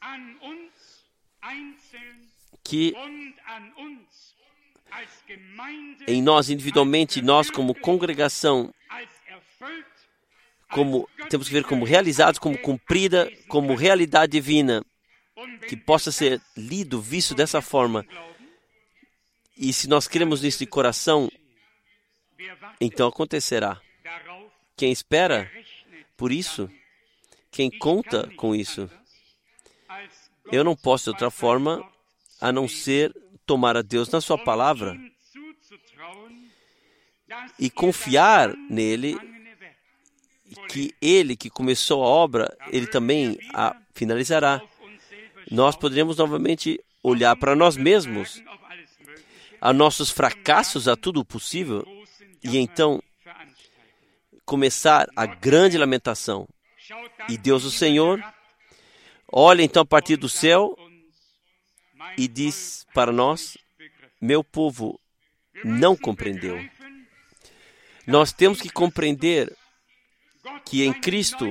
que em nós individualmente, nós como congregação, temos que ver como realizados, como cumprida, como realidade divina, que possa ser lido, visto dessa forma. E se nós cremos nisso de coração, então acontecerá. Quem espera por isso, quem conta com isso, eu não posso de outra forma a não ser tomar a Deus na sua palavra e confiar nele, que ele que começou a obra, ele também a finalizará. Nós poderemos novamente olhar para nós mesmos, a nossos fracassos, a tudo possível, e então começar a grande lamentação. E Deus, o Senhor, olha então a partir do céu e diz para nós: meu povo não compreendeu. Nós temos que compreender que em Cristo,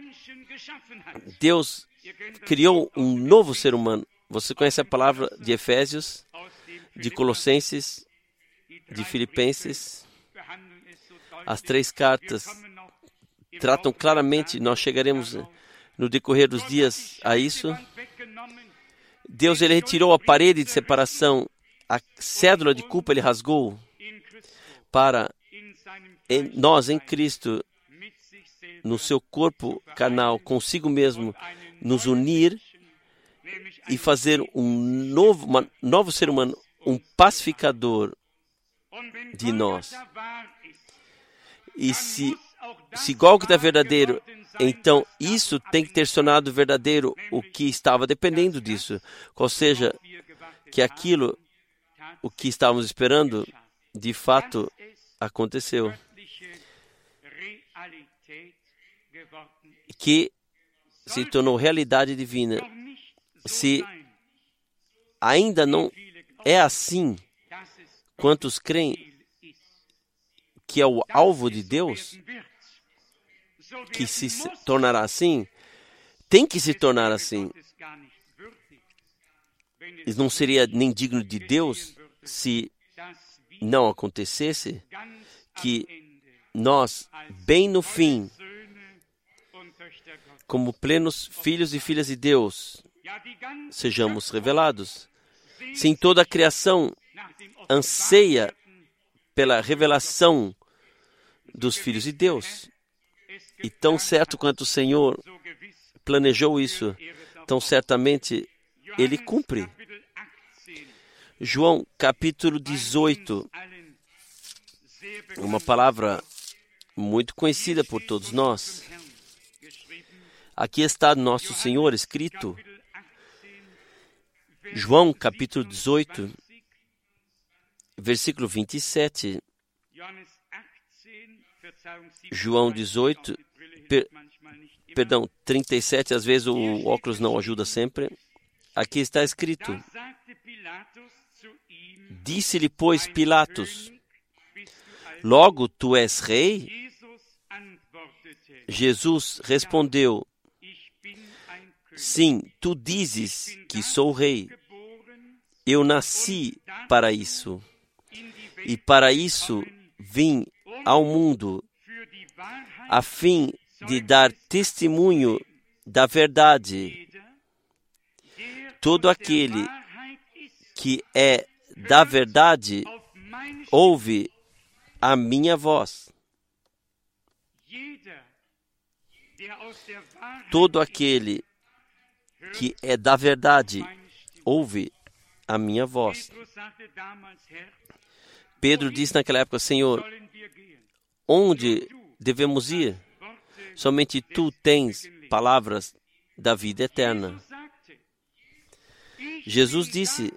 Deus criou um novo ser humano. Você conhece a palavra de Efésios, de Colossenses, de Filipenses? As 3 cartas tratam claramente, nós chegaremos no decorrer dos dias a isso. Deus, ele retirou a parede de separação, a cédula de culpa ele rasgou para nós em Cristo, no seu corpo carnal, consigo mesmo, nos unir e fazer um novo ser humano, um pacificador de nós. E se Gólgota é verdadeiro, então isso tem que ter se tornado verdadeiro, o que estava dependendo disso. Ou seja, que aquilo, o que estávamos esperando, de fato aconteceu. Que se tornou realidade divina. Se ainda não é assim, quantos creem que é o alvo de Deus, que se tornará assim, tem que se tornar assim. E não seria nem digno de Deus se não acontecesse que nós, bem no fim, como plenos filhos e filhas de Deus, sejamos revelados. Sim, toda a criação anseia pela revelação dos filhos de Deus. E tão certo quanto o Senhor planejou isso, tão certamente Ele cumpre. João, capítulo 18, uma palavra muito conhecida por todos nós. Aqui está nosso Senhor escrito. João, capítulo 18, versículo 27. João 18, perdão, 37, às vezes o óculos não ajuda sempre. Aqui está escrito: disse-lhe, pois, Pilatos: logo tu és rei? Jesus respondeu: sim, tu dizes que sou rei. Eu nasci para isso, e para isso vim ao mundo, a fim de dar testemunho da verdade. Todo aquele que é da verdade ouve a minha voz. Todo aquele que é da verdade ouve a minha voz. Pedro disse naquela época: Senhor, onde devemos ir? Somente tu tens palavras da vida eterna. Jesus disse: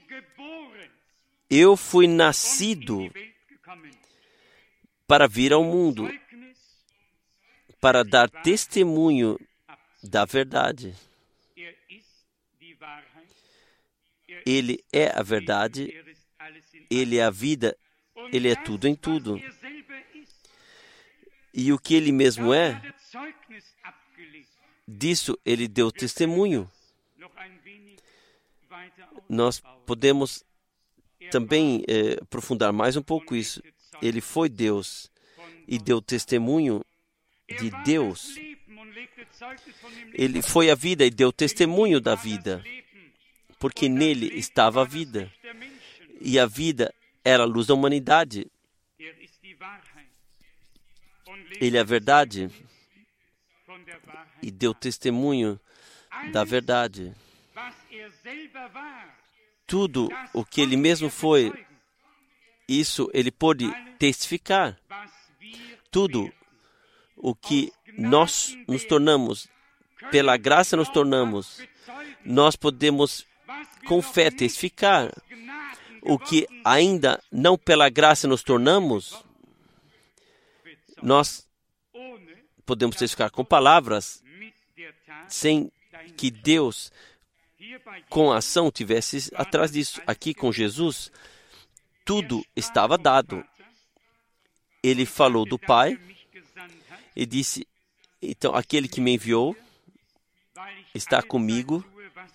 eu fui nascido para vir ao mundo, para dar testemunho da verdade. Ele é a verdade, Ele é a vida, Ele é tudo em tudo. E o que ele mesmo é, disso ele deu testemunho. Nós podemos também aprofundar mais um pouco isso. Ele foi Deus e deu testemunho de Deus. Ele foi a vida e deu testemunho da vida, porque nele estava a vida. E a vida era a luz da humanidade. Ele é a verdade e deu testemunho da verdade. Tudo o que ele mesmo foi, isso ele pôde testificar. Tudo o que nós nos tornamos, pela graça nos tornamos, nós podemos com fé testificar. O que ainda não pela graça nos tornamos, nós podemos testificar com palavras, sem que Deus, com a ação, tivesse atrás disso. Aqui com Jesus, tudo estava dado. Ele falou do Pai e disse, então, aquele que me enviou está comigo,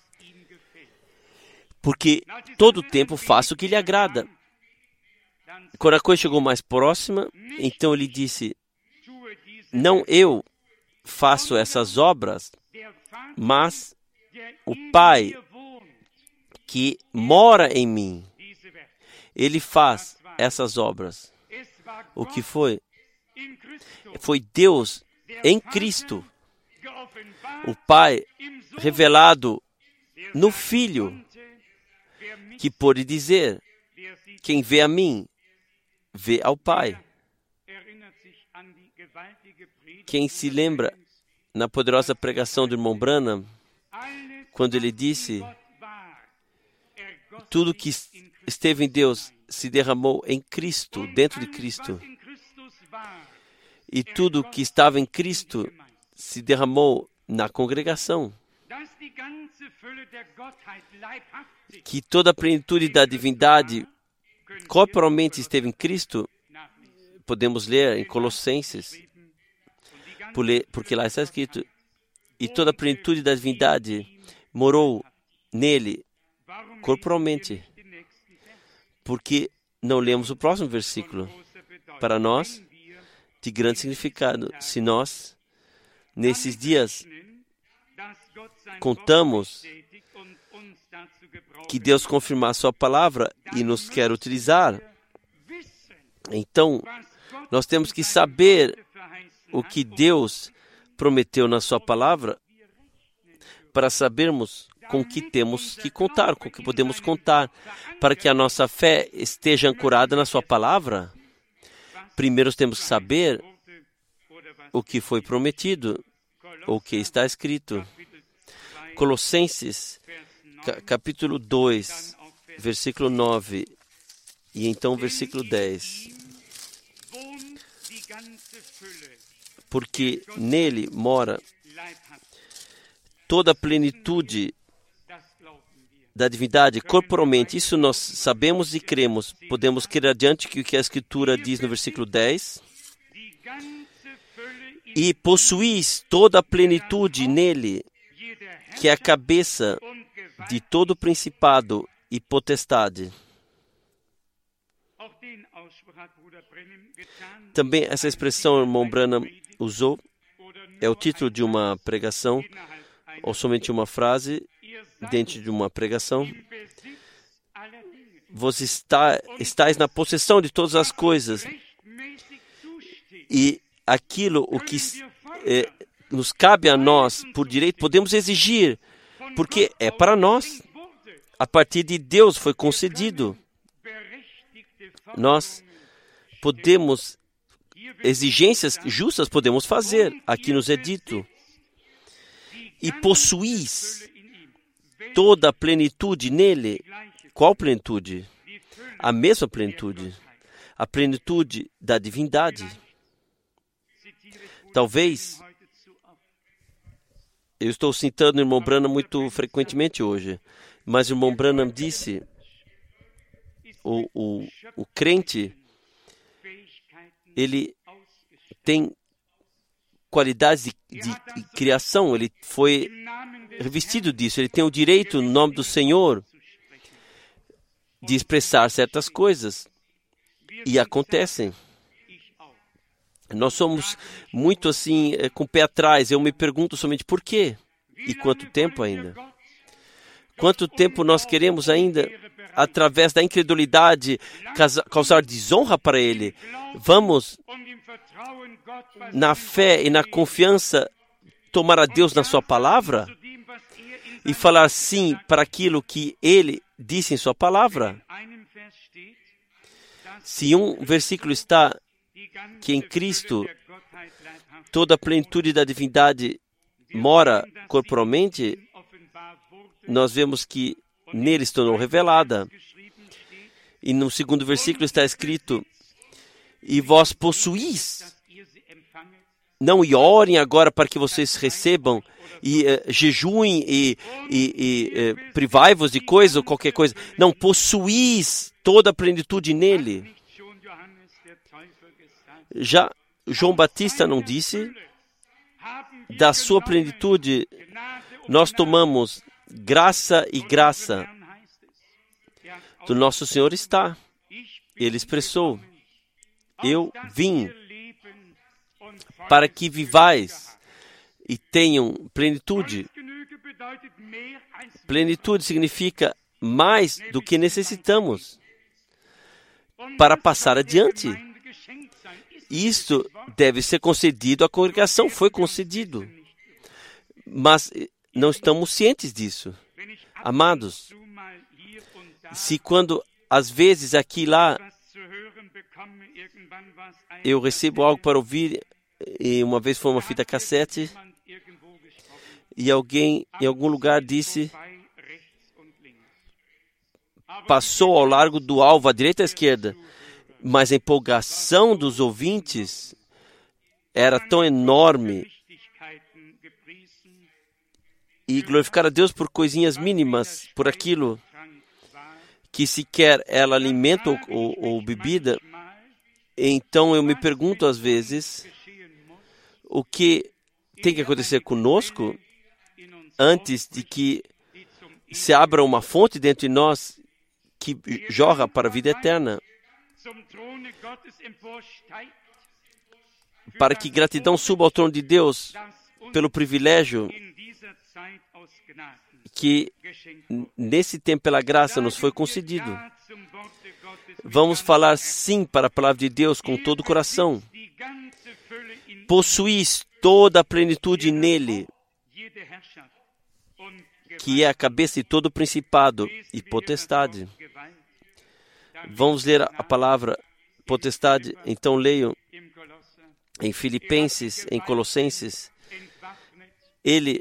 porque todo o tempo faço o que lhe agrada. Quando a coisa chegou mais próxima, então ele disse, não eu faço essas obras, mas o Pai que mora em mim, ele faz essas obras. O que foi? Foi Deus em Cristo, o Pai revelado no Filho, que pôde dizer, quem vê a mim, vê ao Pai. Quem se lembra na poderosa pregação do irmão Branham, quando ele disse, tudo que esteve em Deus se derramou em Cristo, dentro de Cristo. E tudo que estava em Cristo se derramou na congregação. Que toda a plenitude da divindade corporalmente esteve em Cristo, podemos ler em Colossenses, porque lá está escrito, e toda a plenitude da divindade morou nele corporalmente. Porque não lemos o próximo versículo? Para nós, de grande significado, se nós, nesses dias, contamos que Deus confirmar a sua palavra e nos quer utilizar, então nós temos que saber o que Deus prometeu na sua palavra para sabermos com o que temos que contar, com o que podemos contar, para que a nossa fé esteja ancorada na sua palavra. Primeiro temos que saber o que foi prometido, o que está escrito. Colossenses, capítulo 2, versículo 9, e então versículo 10. Porque nele mora toda a plenitude da divindade corporalmente. Isso nós sabemos e cremos. Podemos crer adiante que o que a Escritura diz no versículo 10. E possuís toda a plenitude nele, que é a cabeça de todo principado e potestade. Também essa expressão o irmão Branham usou, é o título de uma pregação, ou somente uma frase dentro de uma pregação. Vós estáis na possessão de todas as coisas, e aquilo o que nos cabe a nós por direito, podemos exigir, porque é para nós. A partir de Deus foi concedido. Nós podemos, exigências justas podemos fazer. Aqui nos é dito. E possuís toda a plenitude nele. Qual plenitude? A mesma plenitude. A plenitude da divindade. Talvez, eu estou citando o irmão Branham muito frequentemente hoje, mas o irmão Branham disse, o crente, ele tem qualidades de criação. Ele foi revestido disso. Ele tem o direito, no nome do Senhor, de expressar certas coisas. E acontecem. Nós somos muito assim, com o pé atrás. Eu me pergunto somente por quê? E quanto tempo ainda? Quanto tempo nós queremos ainda, através da incredulidade, causar desonra para Ele? Vamos, na fé e na confiança, tomar a Deus na sua palavra e falar sim para aquilo que Ele disse em sua palavra? Se um versículo está que em Cristo toda a plenitude da divindade mora corporalmente, nós vemos que nele se tornou revelada. E no segundo versículo está escrito: e vós possuís. Não, e orem agora para que vocês recebam, e jejuem, e privai-vos de coisa ou qualquer coisa. Não, possuís toda a plenitude nele. Já João Batista não disse? Da sua plenitude nós tomamos graça e graça. Do nosso Senhor está. Ele expressou: eu vim para que vivais e tenham plenitude. Plenitude significa mais do que necessitamos para passar adiante. Isto deve ser concedido à congregação, foi concedido. Mas não estamos cientes disso. Amados, se quando, às vezes, aqui e lá, eu recebo algo para ouvir, e uma vez foi uma fita cassete, e alguém em algum lugar disse, passou ao largo do alvo, à direita e à esquerda, mas a empolgação dos ouvintes era tão enorme, e glorificar a Deus por coisinhas mínimas, por aquilo que sequer ela alimenta ou bebida. Então eu me pergunto às vezes, o que tem que acontecer conosco antes de que se abra uma fonte dentro de nós que jorra para a vida eterna, para que gratidão suba ao trono de Deus pelo privilégio que nesse tempo pela graça nos foi concedido. Vamos falar sim para a palavra de Deus com todo o coração. Possuís toda a plenitude nele, que é a cabeça de todo o principado e potestade. Vamos ler a palavra potestade, então leio em Filipenses, em Colossenses. Ele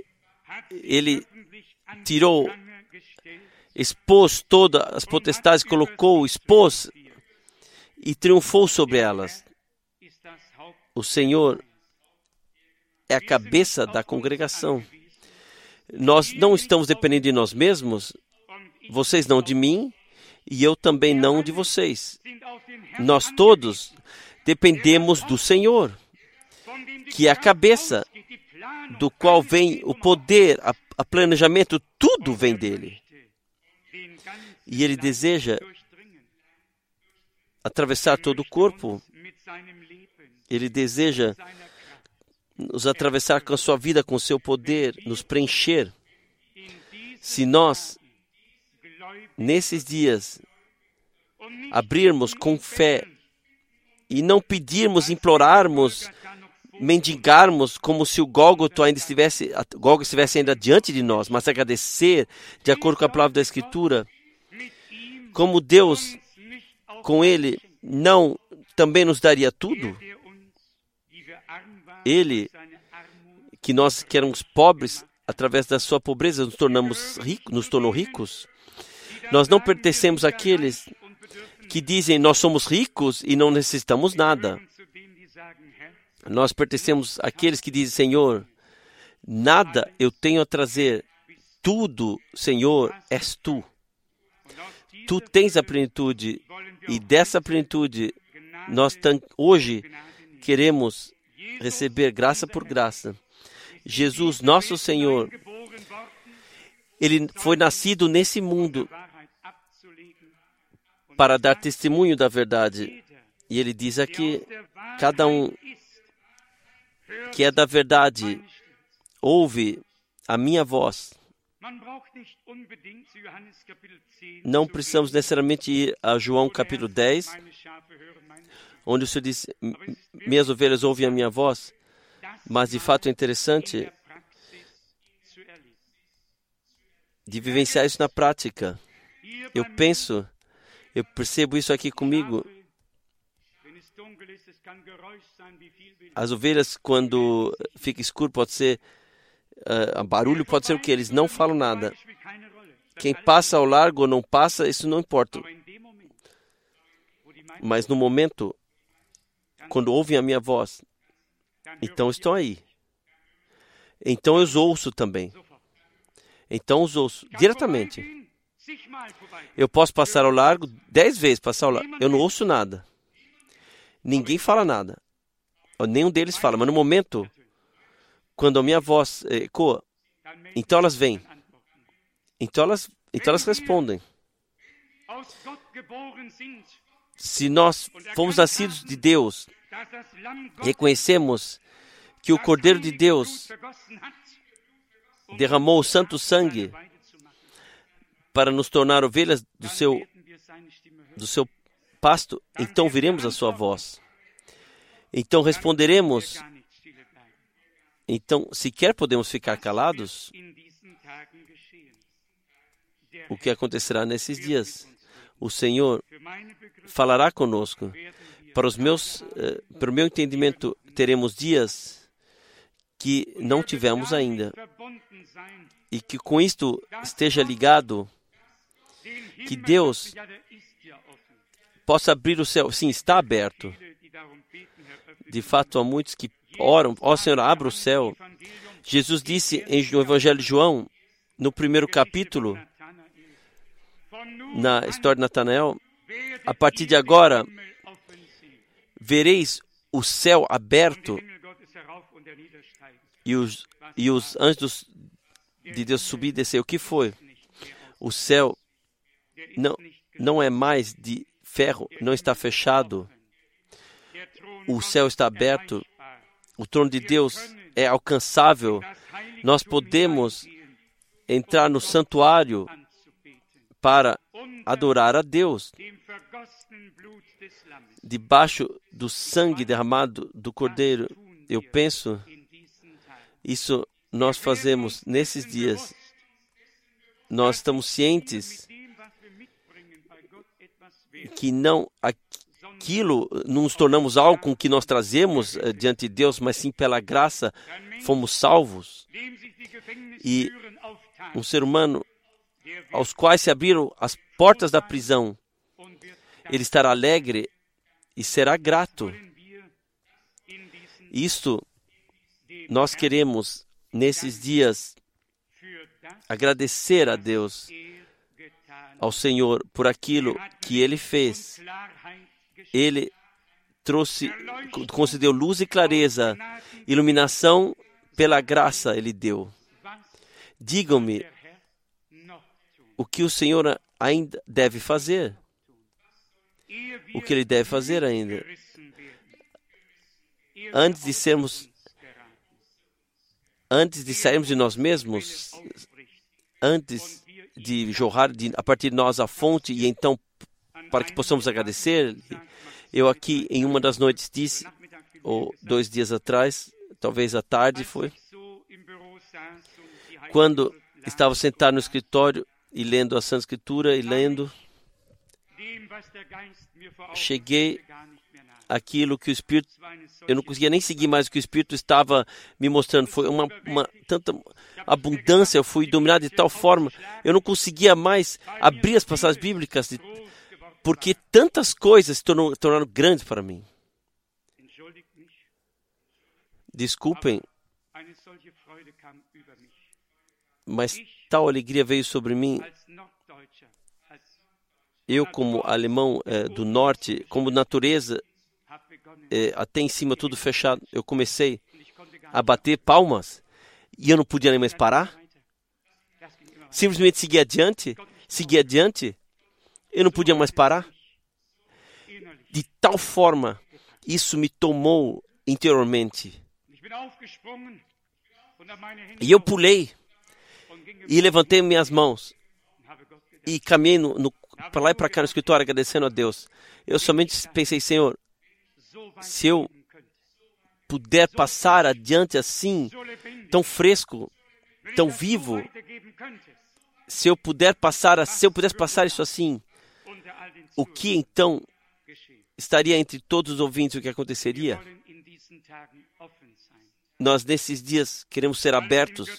tirou, expôs todas as potestades, colocou, expôs e triunfou sobre elas. O Senhor é a cabeça da congregação. Nós não estamos dependendo de nós mesmos, vocês não de mim, e eu também não de vocês. Nós todos dependemos do Senhor, que é a cabeça, do qual vem o poder, a planejamento, tudo vem dele. E ele deseja atravessar todo o corpo. Ele deseja nos atravessar com a sua vida, com o seu poder, nos preencher. Se nós, nesses dias, abrirmos com fé e não pedirmos, implorarmos, mendigarmos como se o Gólgota ainda estivesse ainda diante de nós, mas agradecer de acordo com a palavra da Escritura, como Deus, com Ele, não também nos daria tudo. Ele, que nós que éramos pobres, através da sua pobreza nos tornou ricos. Nós não pertencemos àqueles que dizem nós somos ricos e não necessitamos nada. Nós pertencemos àqueles que dizem, Senhor, nada eu tenho a trazer, tudo, Senhor, és Tu. Tu tens a plenitude, e dessa plenitude nós hoje queremos receber graça por graça. Jesus, nosso Senhor, Ele foi nascido nesse mundo para dar testemunho da verdade. E Ele diz aqui, cada um que é da verdade, ouve a minha voz. Não precisamos necessariamente ir a João capítulo 10, onde o Senhor diz, minhas ovelhas ouvem a minha voz, mas de fato é interessante de vivenciar isso na prática. Eu percebo isso aqui comigo. As ovelhas, quando fica escuro, pode ser barulho, pode ser o que? Eles não falam nada. Quem passa ao largo ou não passa, isso não importa. Mas no momento, quando ouvem a minha voz, então estão aí. Então eu os ouço também. Então os ouço diretamente. Eu posso passar ao largo 10 vezes, passar ao largo. Eu não ouço nada. Ninguém fala nada. Nenhum deles fala. Mas no momento, quando a minha voz ecoa, então elas vêm. Então elas respondem. Se nós fomos nascidos de Deus, reconhecemos que o Cordeiro de Deus derramou o santo sangue para nos tornar ovelhas do seu pasto, então ouviremos a sua voz. Então responderemos. Então, sequer podemos ficar calados. O que acontecerá nesses dias? O Senhor falará conosco. Para o meu entendimento, teremos dias que não tivemos ainda. E que com isto esteja ligado, que Deus possa abrir o céu. Sim, está aberto. De fato, há muitos que oram, Senhor, abra o céu. Jesus disse no Evangelho de João, no primeiro capítulo, na história de Natanael, a partir de agora, vereis o céu aberto e os anjos de Deus subir e descer. O que foi? O céu não é mais de ferro, não está fechado. O céu está aberto. O trono de Deus é alcançável. Nós podemos entrar no santuário para adorar a Deus. Debaixo do sangue derramado do Cordeiro, eu penso, isso nós fazemos nesses dias. Nós estamos cientes que não nos tornamos algo com que nós trazemos diante de Deus, mas sim pela graça fomos salvos. E um ser humano aos quais se abriram as portas da prisão, ele estará alegre e será grato. Isto nós queremos nesses dias agradecer a Deus, ao Senhor, por aquilo que Ele fez. Ele concedeu luz e clareza, iluminação pela graça Ele deu. Digam-me o que o Senhor ainda deve fazer. O que Ele deve fazer ainda. Antes de sairmos de nós mesmos, antes de jorrar a partir de nós a fonte, e então, para que possamos agradecer, eu aqui em uma das noites disse, ou 2 dias atrás, talvez à tarde foi, quando estava sentado no escritório e lendo a Santa Escritura e lendo, cheguei àquilo que o Espírito, eu não conseguia nem seguir mais o que o Espírito estava me mostrando. Foi uma tanta abundância, eu fui dominado de tal forma, eu não conseguia mais abrir as passagens bíblicas, porque tantas coisas se tornaram grandes para mim. Desculpem, mas tal alegria veio sobre mim. Eu, como alemão do norte, como natureza, até em cima tudo fechado. Eu comecei a bater palmas e eu não podia nem mais parar. Simplesmente seguir adiante. Eu não podia mais parar. De tal forma, isso me tomou interiormente. E eu pulei e levantei minhas mãos e caminhei para lá e para cá no escritório agradecendo a Deus. Eu somente pensei, Senhor, se eu puder passar adiante assim, tão fresco, tão vivo, se eu pudesse passar isso assim, o que então estaria entre todos os ouvintes, o que aconteceria? Nós, nesses dias, queremos ser abertos,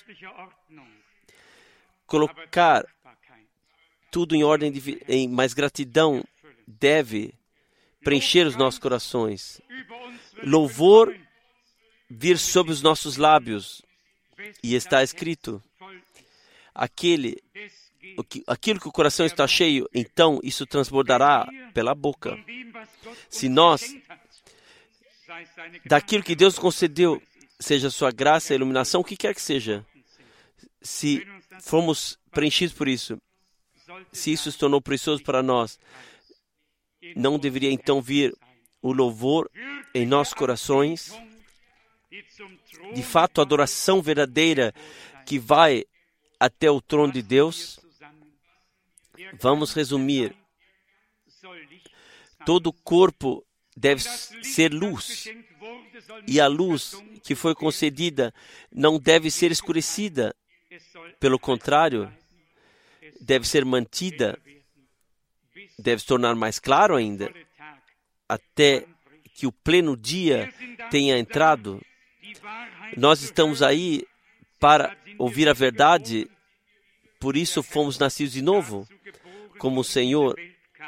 colocar tudo em ordem, mas gratidão deve preencher os nossos corações. Louvor vir sobre os nossos lábios. E está escrito, aquilo que o coração está cheio, então isso transbordará pela boca. Se nós, daquilo que Deus concedeu, seja sua graça, iluminação, o que quer que seja, se formos preenchidos por isso, se isso se tornou precioso para nós, não deveria então vir o louvor em nossos corações? De fato, a adoração verdadeira que vai até o trono de Deus. Vamos resumir. Todo o corpo deve ser luz. E a luz que foi concedida não deve ser escurecida. Pelo contrário, deve ser mantida, deve se tornar mais claro ainda, até que o pleno dia tenha entrado. Nós estamos aí para ouvir a verdade, por isso fomos nascidos de novo, como o Senhor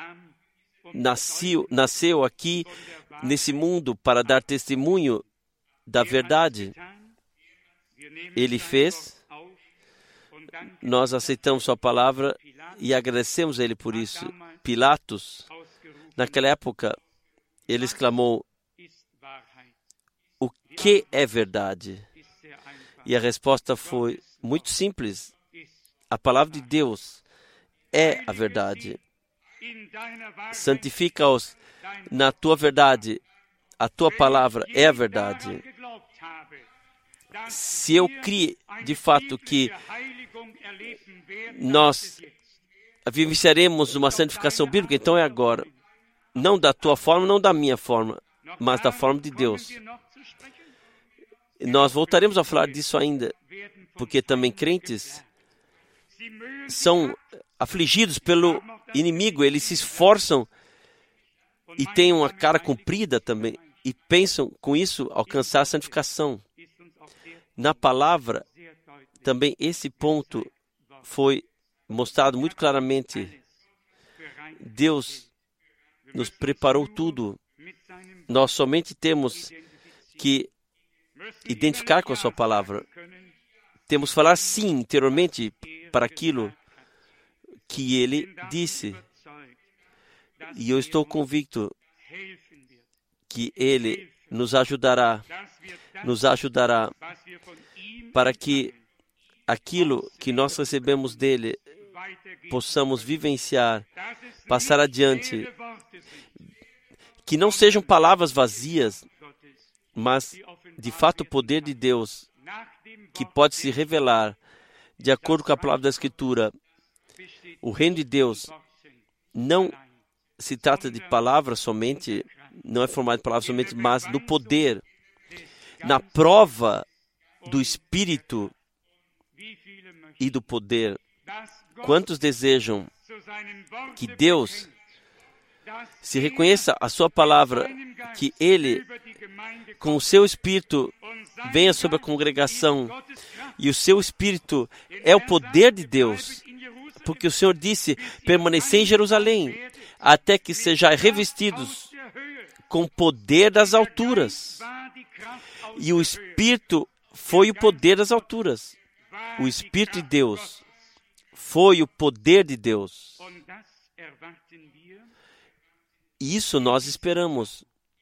nasceu aqui nesse mundo para dar testemunho da verdade. Ele fez, nós aceitamos sua palavra e agradecemos a Ele por isso. Pilatos, naquela época, ele exclamou, o que é verdade? E a resposta foi muito simples. A palavra de Deus é a verdade. Santifica-os na tua verdade. A tua palavra é a verdade. Se eu criei de fato que nós vivenciaremos uma santificação bíblica, então é agora. Não da tua forma, não da minha forma, mas da forma de Deus. Nós voltaremos a falar disso ainda, porque também crentes são afligidos pelo inimigo, eles se esforçam e têm uma cara comprida também, e pensam com isso alcançar a santificação. Na palavra, também esse ponto foi mostrado muito claramente. Deus nos preparou tudo. Nós somente temos que identificar com a sua palavra. Temos que falar sim interiormente para aquilo que Ele disse. E eu estou convicto que Ele nos ajudará para que aquilo que nós recebemos dEle possamos vivenciar, passar adiante, que não sejam palavras vazias, mas de fato o poder de Deus que pode se revelar de acordo com a palavra da Escritura. O reino de Deus não se trata de palavras somente, não é formado de palavras somente, mas do poder, na prova do Espírito e do poder. Quantos desejam que Deus se reconheça a sua palavra, que Ele, com o seu Espírito, venha sobre a congregação, e o seu Espírito é o poder de Deus, porque o Senhor disse, permanecei em Jerusalém, até que sejais revestidos com o poder das alturas. E o Espírito foi o poder das alturas. O Espírito de Deus foi o poder de Deus. E isso nós esperamos.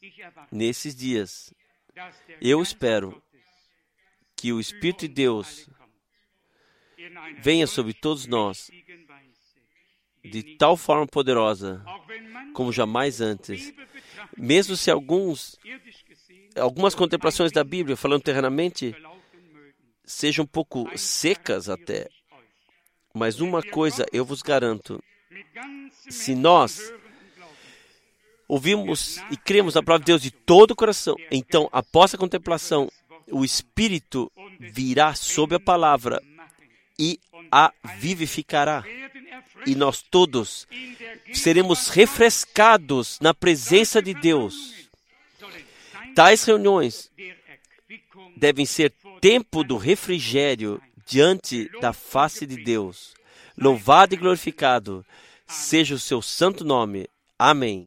nesses dias, eu espero que o Espírito de Deus venha sobre todos nós de tal forma poderosa como jamais antes. Mesmo se algumas contemplações da Bíblia, falando terrenamente, sejam um pouco secas até, mas uma coisa eu vos garanto: se nós ouvimos e cremos na palavra de Deus de todo o coração, então, após a contemplação, o Espírito virá sobre a palavra e a vivificará. E nós todos seremos refrescados na presença de Deus. Tais reuniões devem ser tempo do refrigério diante da face de Deus. Louvado e glorificado seja o seu santo nome. Amém.